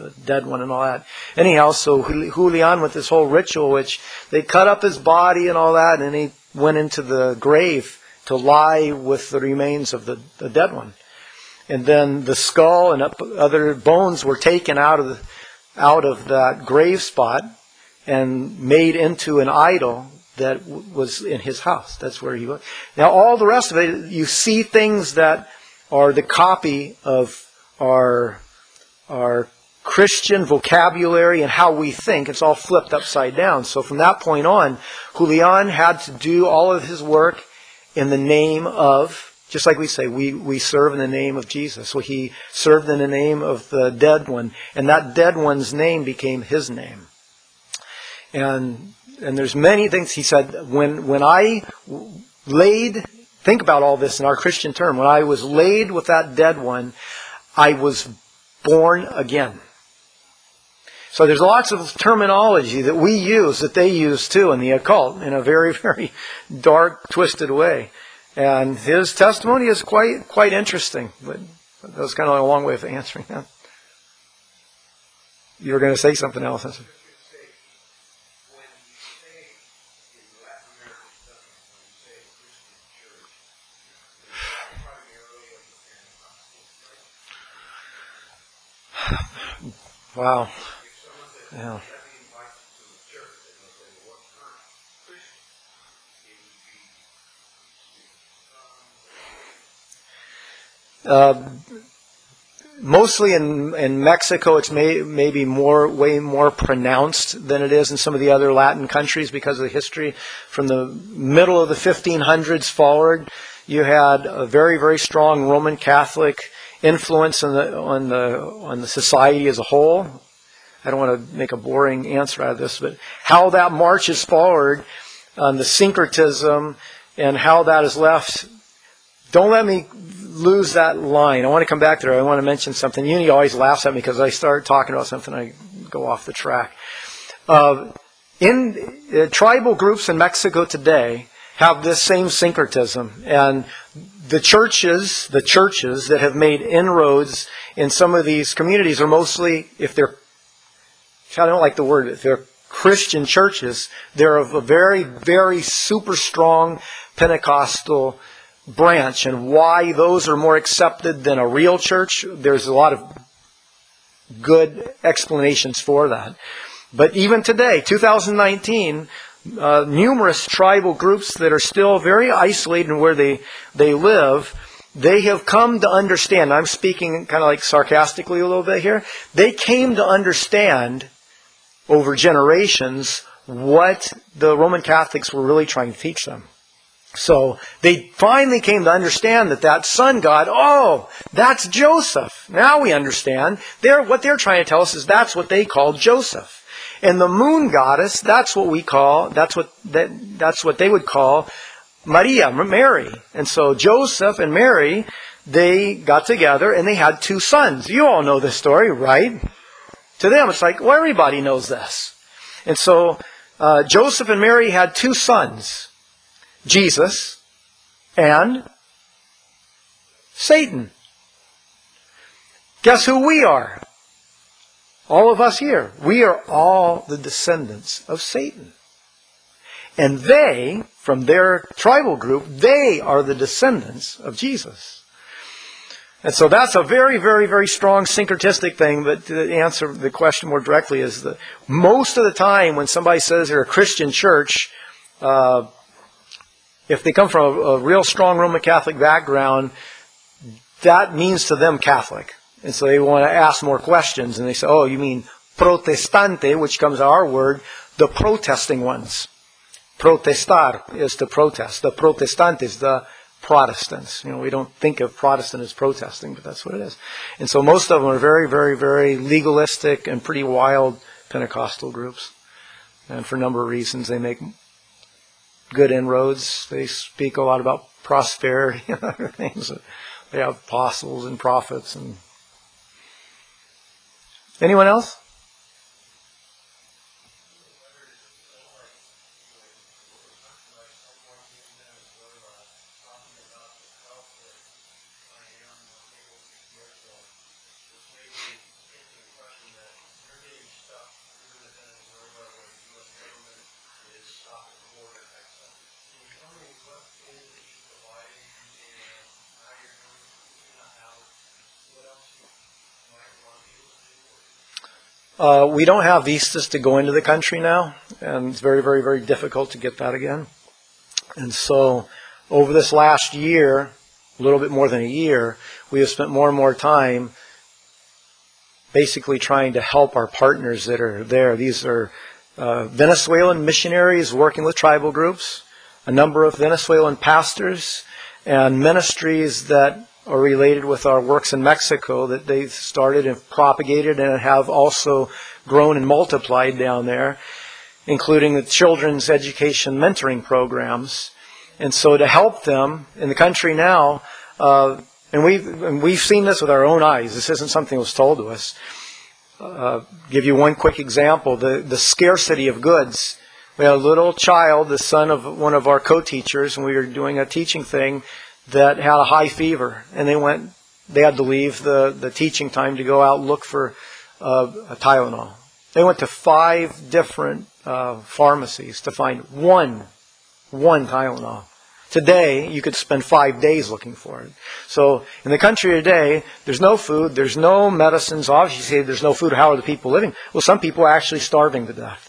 the dead one and all that. Anyhow, so Julian with this whole ritual, which they cut up his body and all that, and he went into the grave to lie with the remains of the dead one. And then the skull and other bones were taken out of that grave spot and made into an idol that was in his house. That's where he was. Now all the rest of it, you see things that are the copy of our Christian vocabulary and how we think. It's all flipped upside down. So from that point on, Julian had to do all of his work in the name of, just like we say, we serve in the name of Jesus. So he served in the name of the dead one, and that dead one's name became his name. And there's many things he said. When I laid, think about all this in our Christian term, when I was laid with that dead one, I was born again. So there's lots of terminology that we use, that they use too in the occult, in a very, very dark, twisted way. And his testimony is quite interesting. But that was kind of a long way of answering that. You were going to say something else. Wow. Yeah. Mostly in Mexico, it's maybe way more pronounced than it is in some of the other Latin countries because of the history. From the middle of the 1500s forward, you had a very, very strong Roman Catholic influence on the society as a whole. I don't want to make a boring answer out of this, but how that marches forward, the syncretism, and how that is left. Don't let me lose that line. I want to come back there. I want to mention something. Uni always laughs at me because I start talking about something, I go off the track. Tribal groups in Mexico today have this same syncretism, and the churches that have made inroads in some of these communities are mostly, if they're, I don't like the word, if they're Christian churches, they're of a very, very super strong Pentecostal branch. And why those are more accepted than a real church, there's a lot of good explanations for that. But even today, 2019, numerous tribal groups that are still very isolated in where they live, they have come to understand, I'm speaking kind of like sarcastically a little bit here, they came to understand over generations what the Roman Catholics were really trying to teach them. So they finally came to understand that sun god, oh, that's Joseph. Now we understand. What they're trying to tell us is that's what they call Joseph. And the moon goddess, that's what they would call Maria, Mary. And so Joseph and Mary, they got together and they had two sons. You all know this story, right? To them, it's like, well, everybody knows this. And so Joseph and Mary had two sons, Jesus and Satan. Guess who we are? All of us here. We are all the descendants of Satan. And they, from their tribal group, they are the descendants of Jesus. And so that's a very, very, very strong syncretistic thing. But to answer the question more directly is that most of the time when somebody says they're a Christian church, if they come from a real strong Roman Catholic background, that means to them Catholic. And so they want to ask more questions. And they say, oh, you mean protestante, which comes to our word, the protesting ones. Protestar is to protest. The protestantes, the Protestants. We don't think of Protestant as protesting, but that's what it is. And so most of them are very, very, very legalistic and pretty wild Pentecostal groups. And for a number of reasons, they make good inroads. They speak a lot about prosperity and other things. They have apostles and prophets. And anyone else? We don't have visas to go into the country now, and it's very, very, very difficult to get that again. And so over this last year, a little bit more than a year, we have spent more and more time basically trying to help our partners that are there. These are Venezuelan missionaries working with tribal groups, a number of Venezuelan pastors, and ministries that are related with our works in Mexico that they've started and propagated and have also grown and multiplied down there, including the children's education mentoring programs. And so to help them in the country now, and we've seen this with our own eyes. This isn't something that was told to us. Give you one quick example. The scarcity of goods. We had a little child, the son of one of our co-teachers, and we were doing a teaching thing that had a high fever. And they had to leave the teaching time to go out and look for a Tylenol. They went to 5 different pharmacies to find one Tylenol. Today, you could spend 5 days looking for it. So, in the country today, there's no food, there's no medicines. Obviously, there's no food. How are the people living? Well, some people are actually starving to death.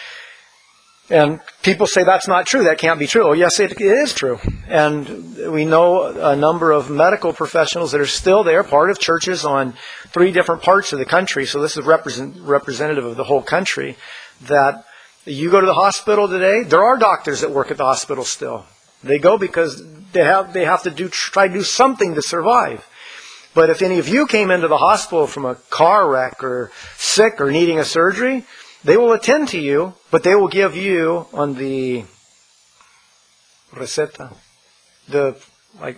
And people say that's not true. That can't be true. Oh, yes, it is true. And we know a number of medical professionals that are still there, part of churches on 3 different parts of the country. So this is representative of the whole country. That you go to the hospital today, there are doctors that work at the hospital still. They go because they have to try to do something to survive. But if any of you came into the hospital from a car wreck or sick or needing a surgery, they will attend to you, but they will give you on the receta, like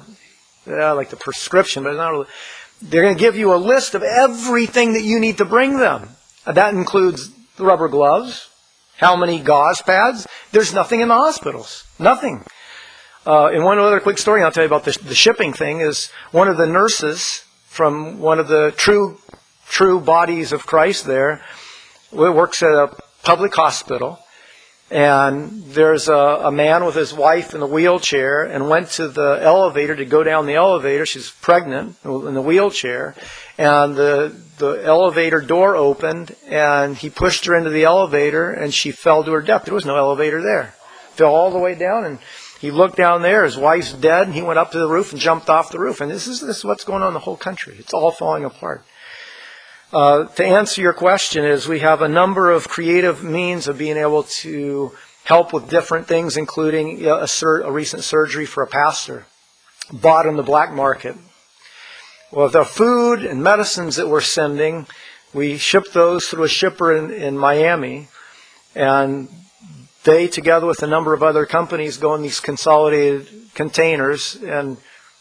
the prescription, but it's not really. They're going to give you a list of everything that you need to bring them. That includes the rubber gloves, how many gauze pads. There's nothing in the hospitals. Nothing. And one other quick story I'll tell you about the shipping thing is one of the nurses from one of the true bodies of Christ there works at a public hospital. And there's a man with his wife in a wheelchair and went to the elevator to go down the elevator. She's pregnant in the wheelchair. And the elevator door opened and he pushed her into the elevator and she fell to her death. There was no elevator there. Fell all the way down and he looked down there. His wife's dead and he went up to the roof and jumped off the roof. And this is what's going on in the whole country. It's all falling apart. To answer your question is we have a number of creative means of being able to help with different things, including a recent surgery for a pastor bought on the black market. Well, the food and medicines that we're sending, we ship those through a shipper in Miami, and they, together with a number of other companies, go in these consolidated containers, and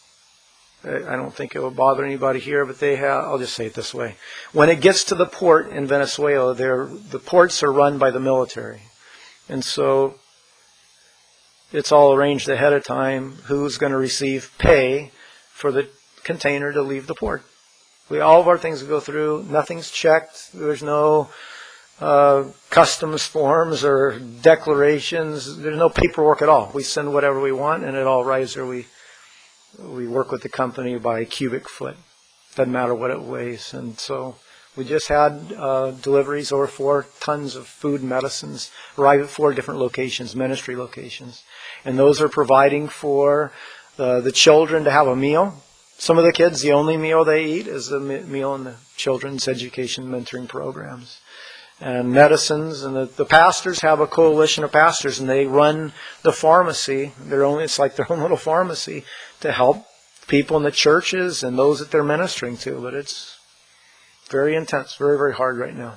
I don't think it will bother anybody here, but I'll just say it this way. When it gets to the port in Venezuela, the ports are run by the military. And so it's all arranged ahead of time who's going to receive pay for the container to leave the port. All of our things go through, nothing's checked, there's no customs forms or declarations, there's no paperwork at all. We send whatever we want and it all arrives there. We work with the company by cubic foot. Doesn't matter what it weighs. And so we just had deliveries over 4 tons of food and medicines arrive at 4 different locations, ministry locations. And those are providing for the children to have a meal. Some of the kids, the only meal they eat is the meal in the children's education mentoring programs. And medicines, and the pastors have a coalition of pastors, and they run the pharmacy. It's like their own little pharmacy to help people in the churches and those that they're ministering to. But it's very intense, very, very hard right now.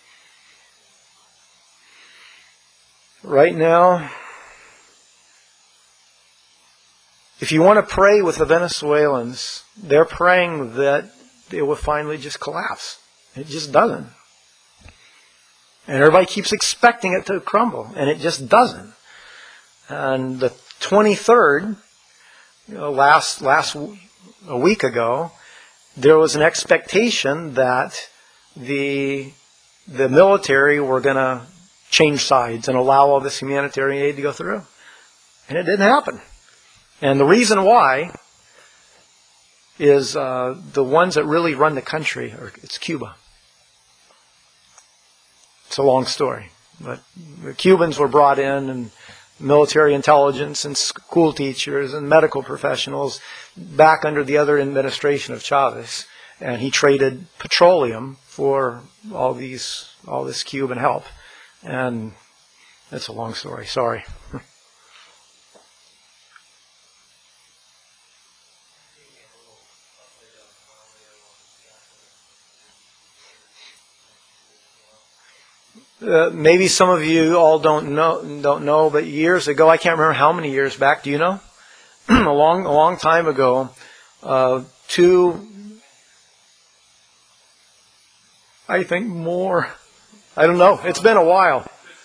Right now, if you want to pray with the Venezuelans, they're praying that it will finally just collapse. It just doesn't. And everybody keeps expecting it to crumble, and it just doesn't. And the 23rd, a week ago, there was an expectation that the military were going to change sides and allow all this humanitarian aid to go through. And it didn't happen. And the reason why is the ones that really run the country, it's Cuba. a long story. But the Cubans were brought in, and military intelligence and school teachers and medical professionals back under the other administration of Chavez. And he traded petroleum for all this Cuban help. And that's a long story. Sorry. Maybe some of you all don't know, but years ago, I can't remember how many years back. Do you know? a long time ago, two, I think more. I don't know. It's been a while.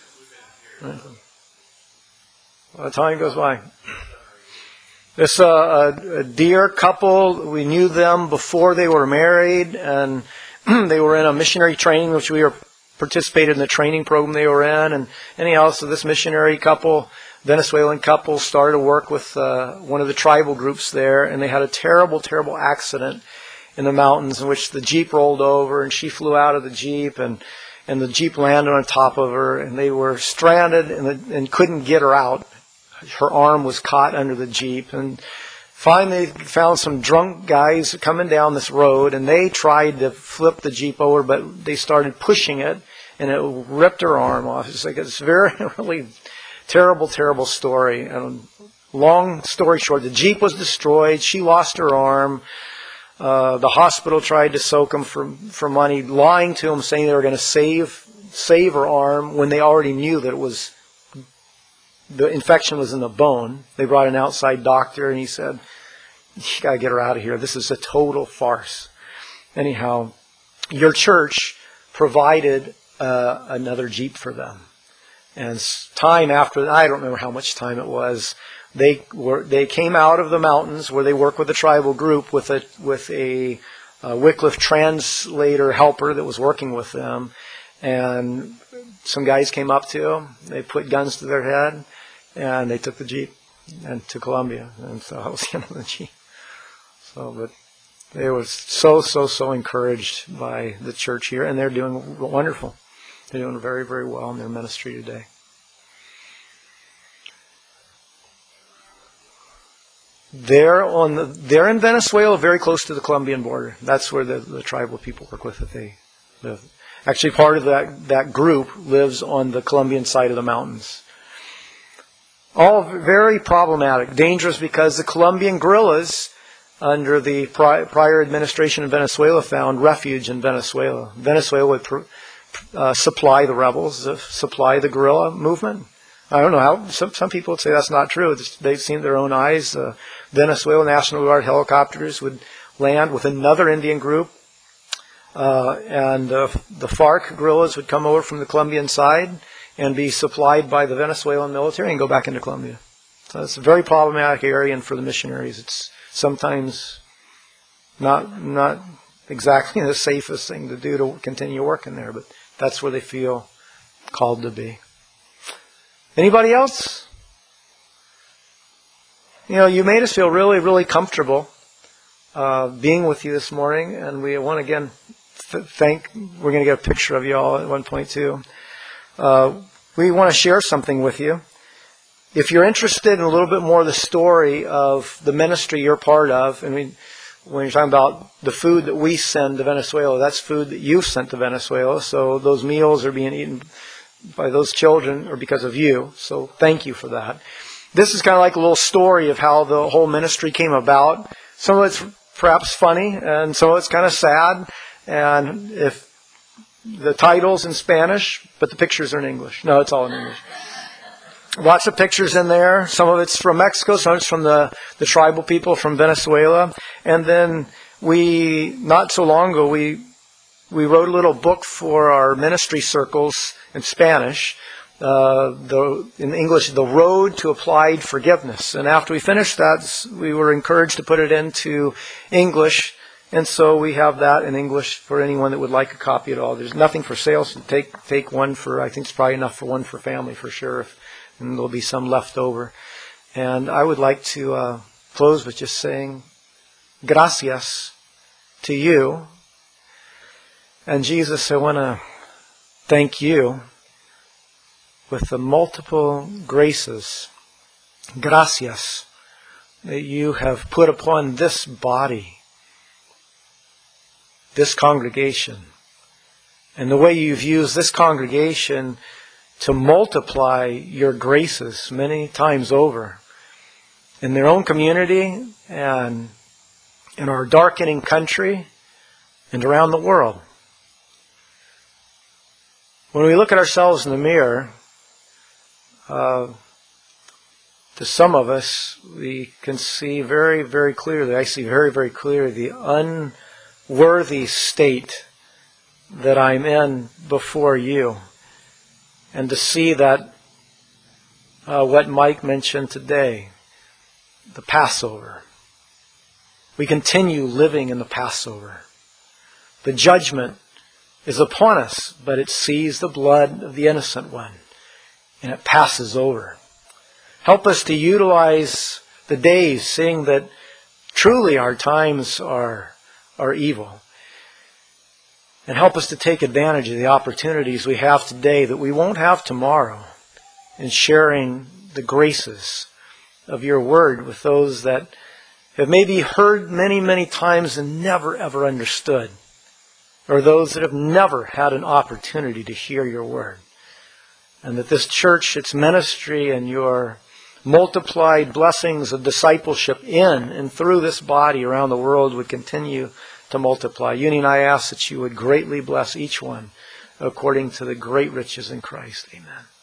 Time goes by. This a dear couple. We knew them before they were married, and they were in a missionary training, which we participated in the training program they were in. And anyhow, so this missionary couple, Venezuelan couple, started to work with one of the tribal groups there, and they had a terrible, terrible accident in the mountains in which the Jeep rolled over, and she flew out of the Jeep, and the Jeep landed on top of her, and they were stranded and couldn't get her out. Her arm was caught under the Jeep, and finally they found some drunk guys coming down this road, and they tried to flip the Jeep over, but they started pushing it, and it ripped her arm off. It's very, really terrible, terrible story. And long story short, the Jeep was destroyed. She lost her arm. The hospital tried to soak them for money, lying to them, saying they were going to save her arm when they already knew that the infection was in the bone. They brought an outside doctor, and he said, "You got to get her out of here. This is a total farce." Anyhow, your church provided another Jeep for them, and time after, I don't remember how much time it was. They came out of the mountains where they work with a tribal group with a Wycliffe translator helper that was working with them, and some guys came up to them. They put guns to their head, and they took the Jeep and to Colombia, and so that was the end of the Jeep. But they were so encouraged by the church here, and they're doing wonderful. They're doing very, very well in their ministry today. They're in Venezuela, very close to the Colombian border. That's where the tribal people work with it. They live. Actually, part of that group lives on the Colombian side of the mountains. All very problematic, dangerous, because the Colombian guerrillas under the prior administration in Venezuela found refuge in Venezuela. Venezuela would supply the rebels, supply the guerrilla movement. I don't know how. Some people would say that's not true. They've seen their own eyes. Venezuela National Guard helicopters would land with another Indian group, and the FARC guerrillas would come over from the Colombian side and be supplied by the Venezuelan military and go back into Colombia. So it's a very problematic area, and for the missionaries, it's sometimes not exactly the safest thing to do to continue working there, but that's where they feel called to be. Anybody else? You made us feel really, really comfortable being with you this morning, and we want to again thank. We're going to get a picture of you all at one point too. We want to share something with you. If you're interested in a little bit more of the story of the ministry you're part of, when you're talking about the food that we send to Venezuela, that's food that you sent to Venezuela. So those meals are being eaten by those children or because of you. So thank you for that. This is kind of like a little story of how the whole ministry came about. Some of it's perhaps funny, and some of it's kind of sad. And if the title's in Spanish, but the pictures are in English. No, it's all in English. Lots of pictures in there. Some of it's from Mexico, some of it's from the tribal people from Venezuela. And then not so long ago, we wrote a little book for our ministry circles in Spanish. In English, The Road to Applied Forgiveness. And after we finished that, we were encouraged to put it into English. And so we have that in English for anyone that would like a copy at all. There's nothing for sale, so take one I think it's probably enough for one for family for sure. And there'll be some left over. And I would like to close with just saying gracias to you. And Jesus, I want to thank you with the multiple graces, gracias, that you have put upon this body, this congregation, and the way you've used this congregation to multiply your graces many times over in their own community and in our darkening country and around the world. When we look at ourselves in the mirror, to some of us, we can see very, very clearly, I see very, very clearly the unworthy state that I'm in before you. And to see that what Mike mentioned today, the Passover. We continue living in the Passover. The judgment is upon us, but it sees the blood of the innocent one, and it passes over. Help us to utilize the days, seeing that truly our times are evil. And help us to take advantage of the opportunities we have today that we won't have tomorrow in sharing the graces of your word with those that have maybe heard many, many times and never ever understood, or those that have never had an opportunity to hear your word. And that this church, its ministry, and your multiplied blessings of discipleship in and through this body around the world would continue to multiply. Uni and I ask that you would greatly bless each one according to the great riches in Christ. Amen.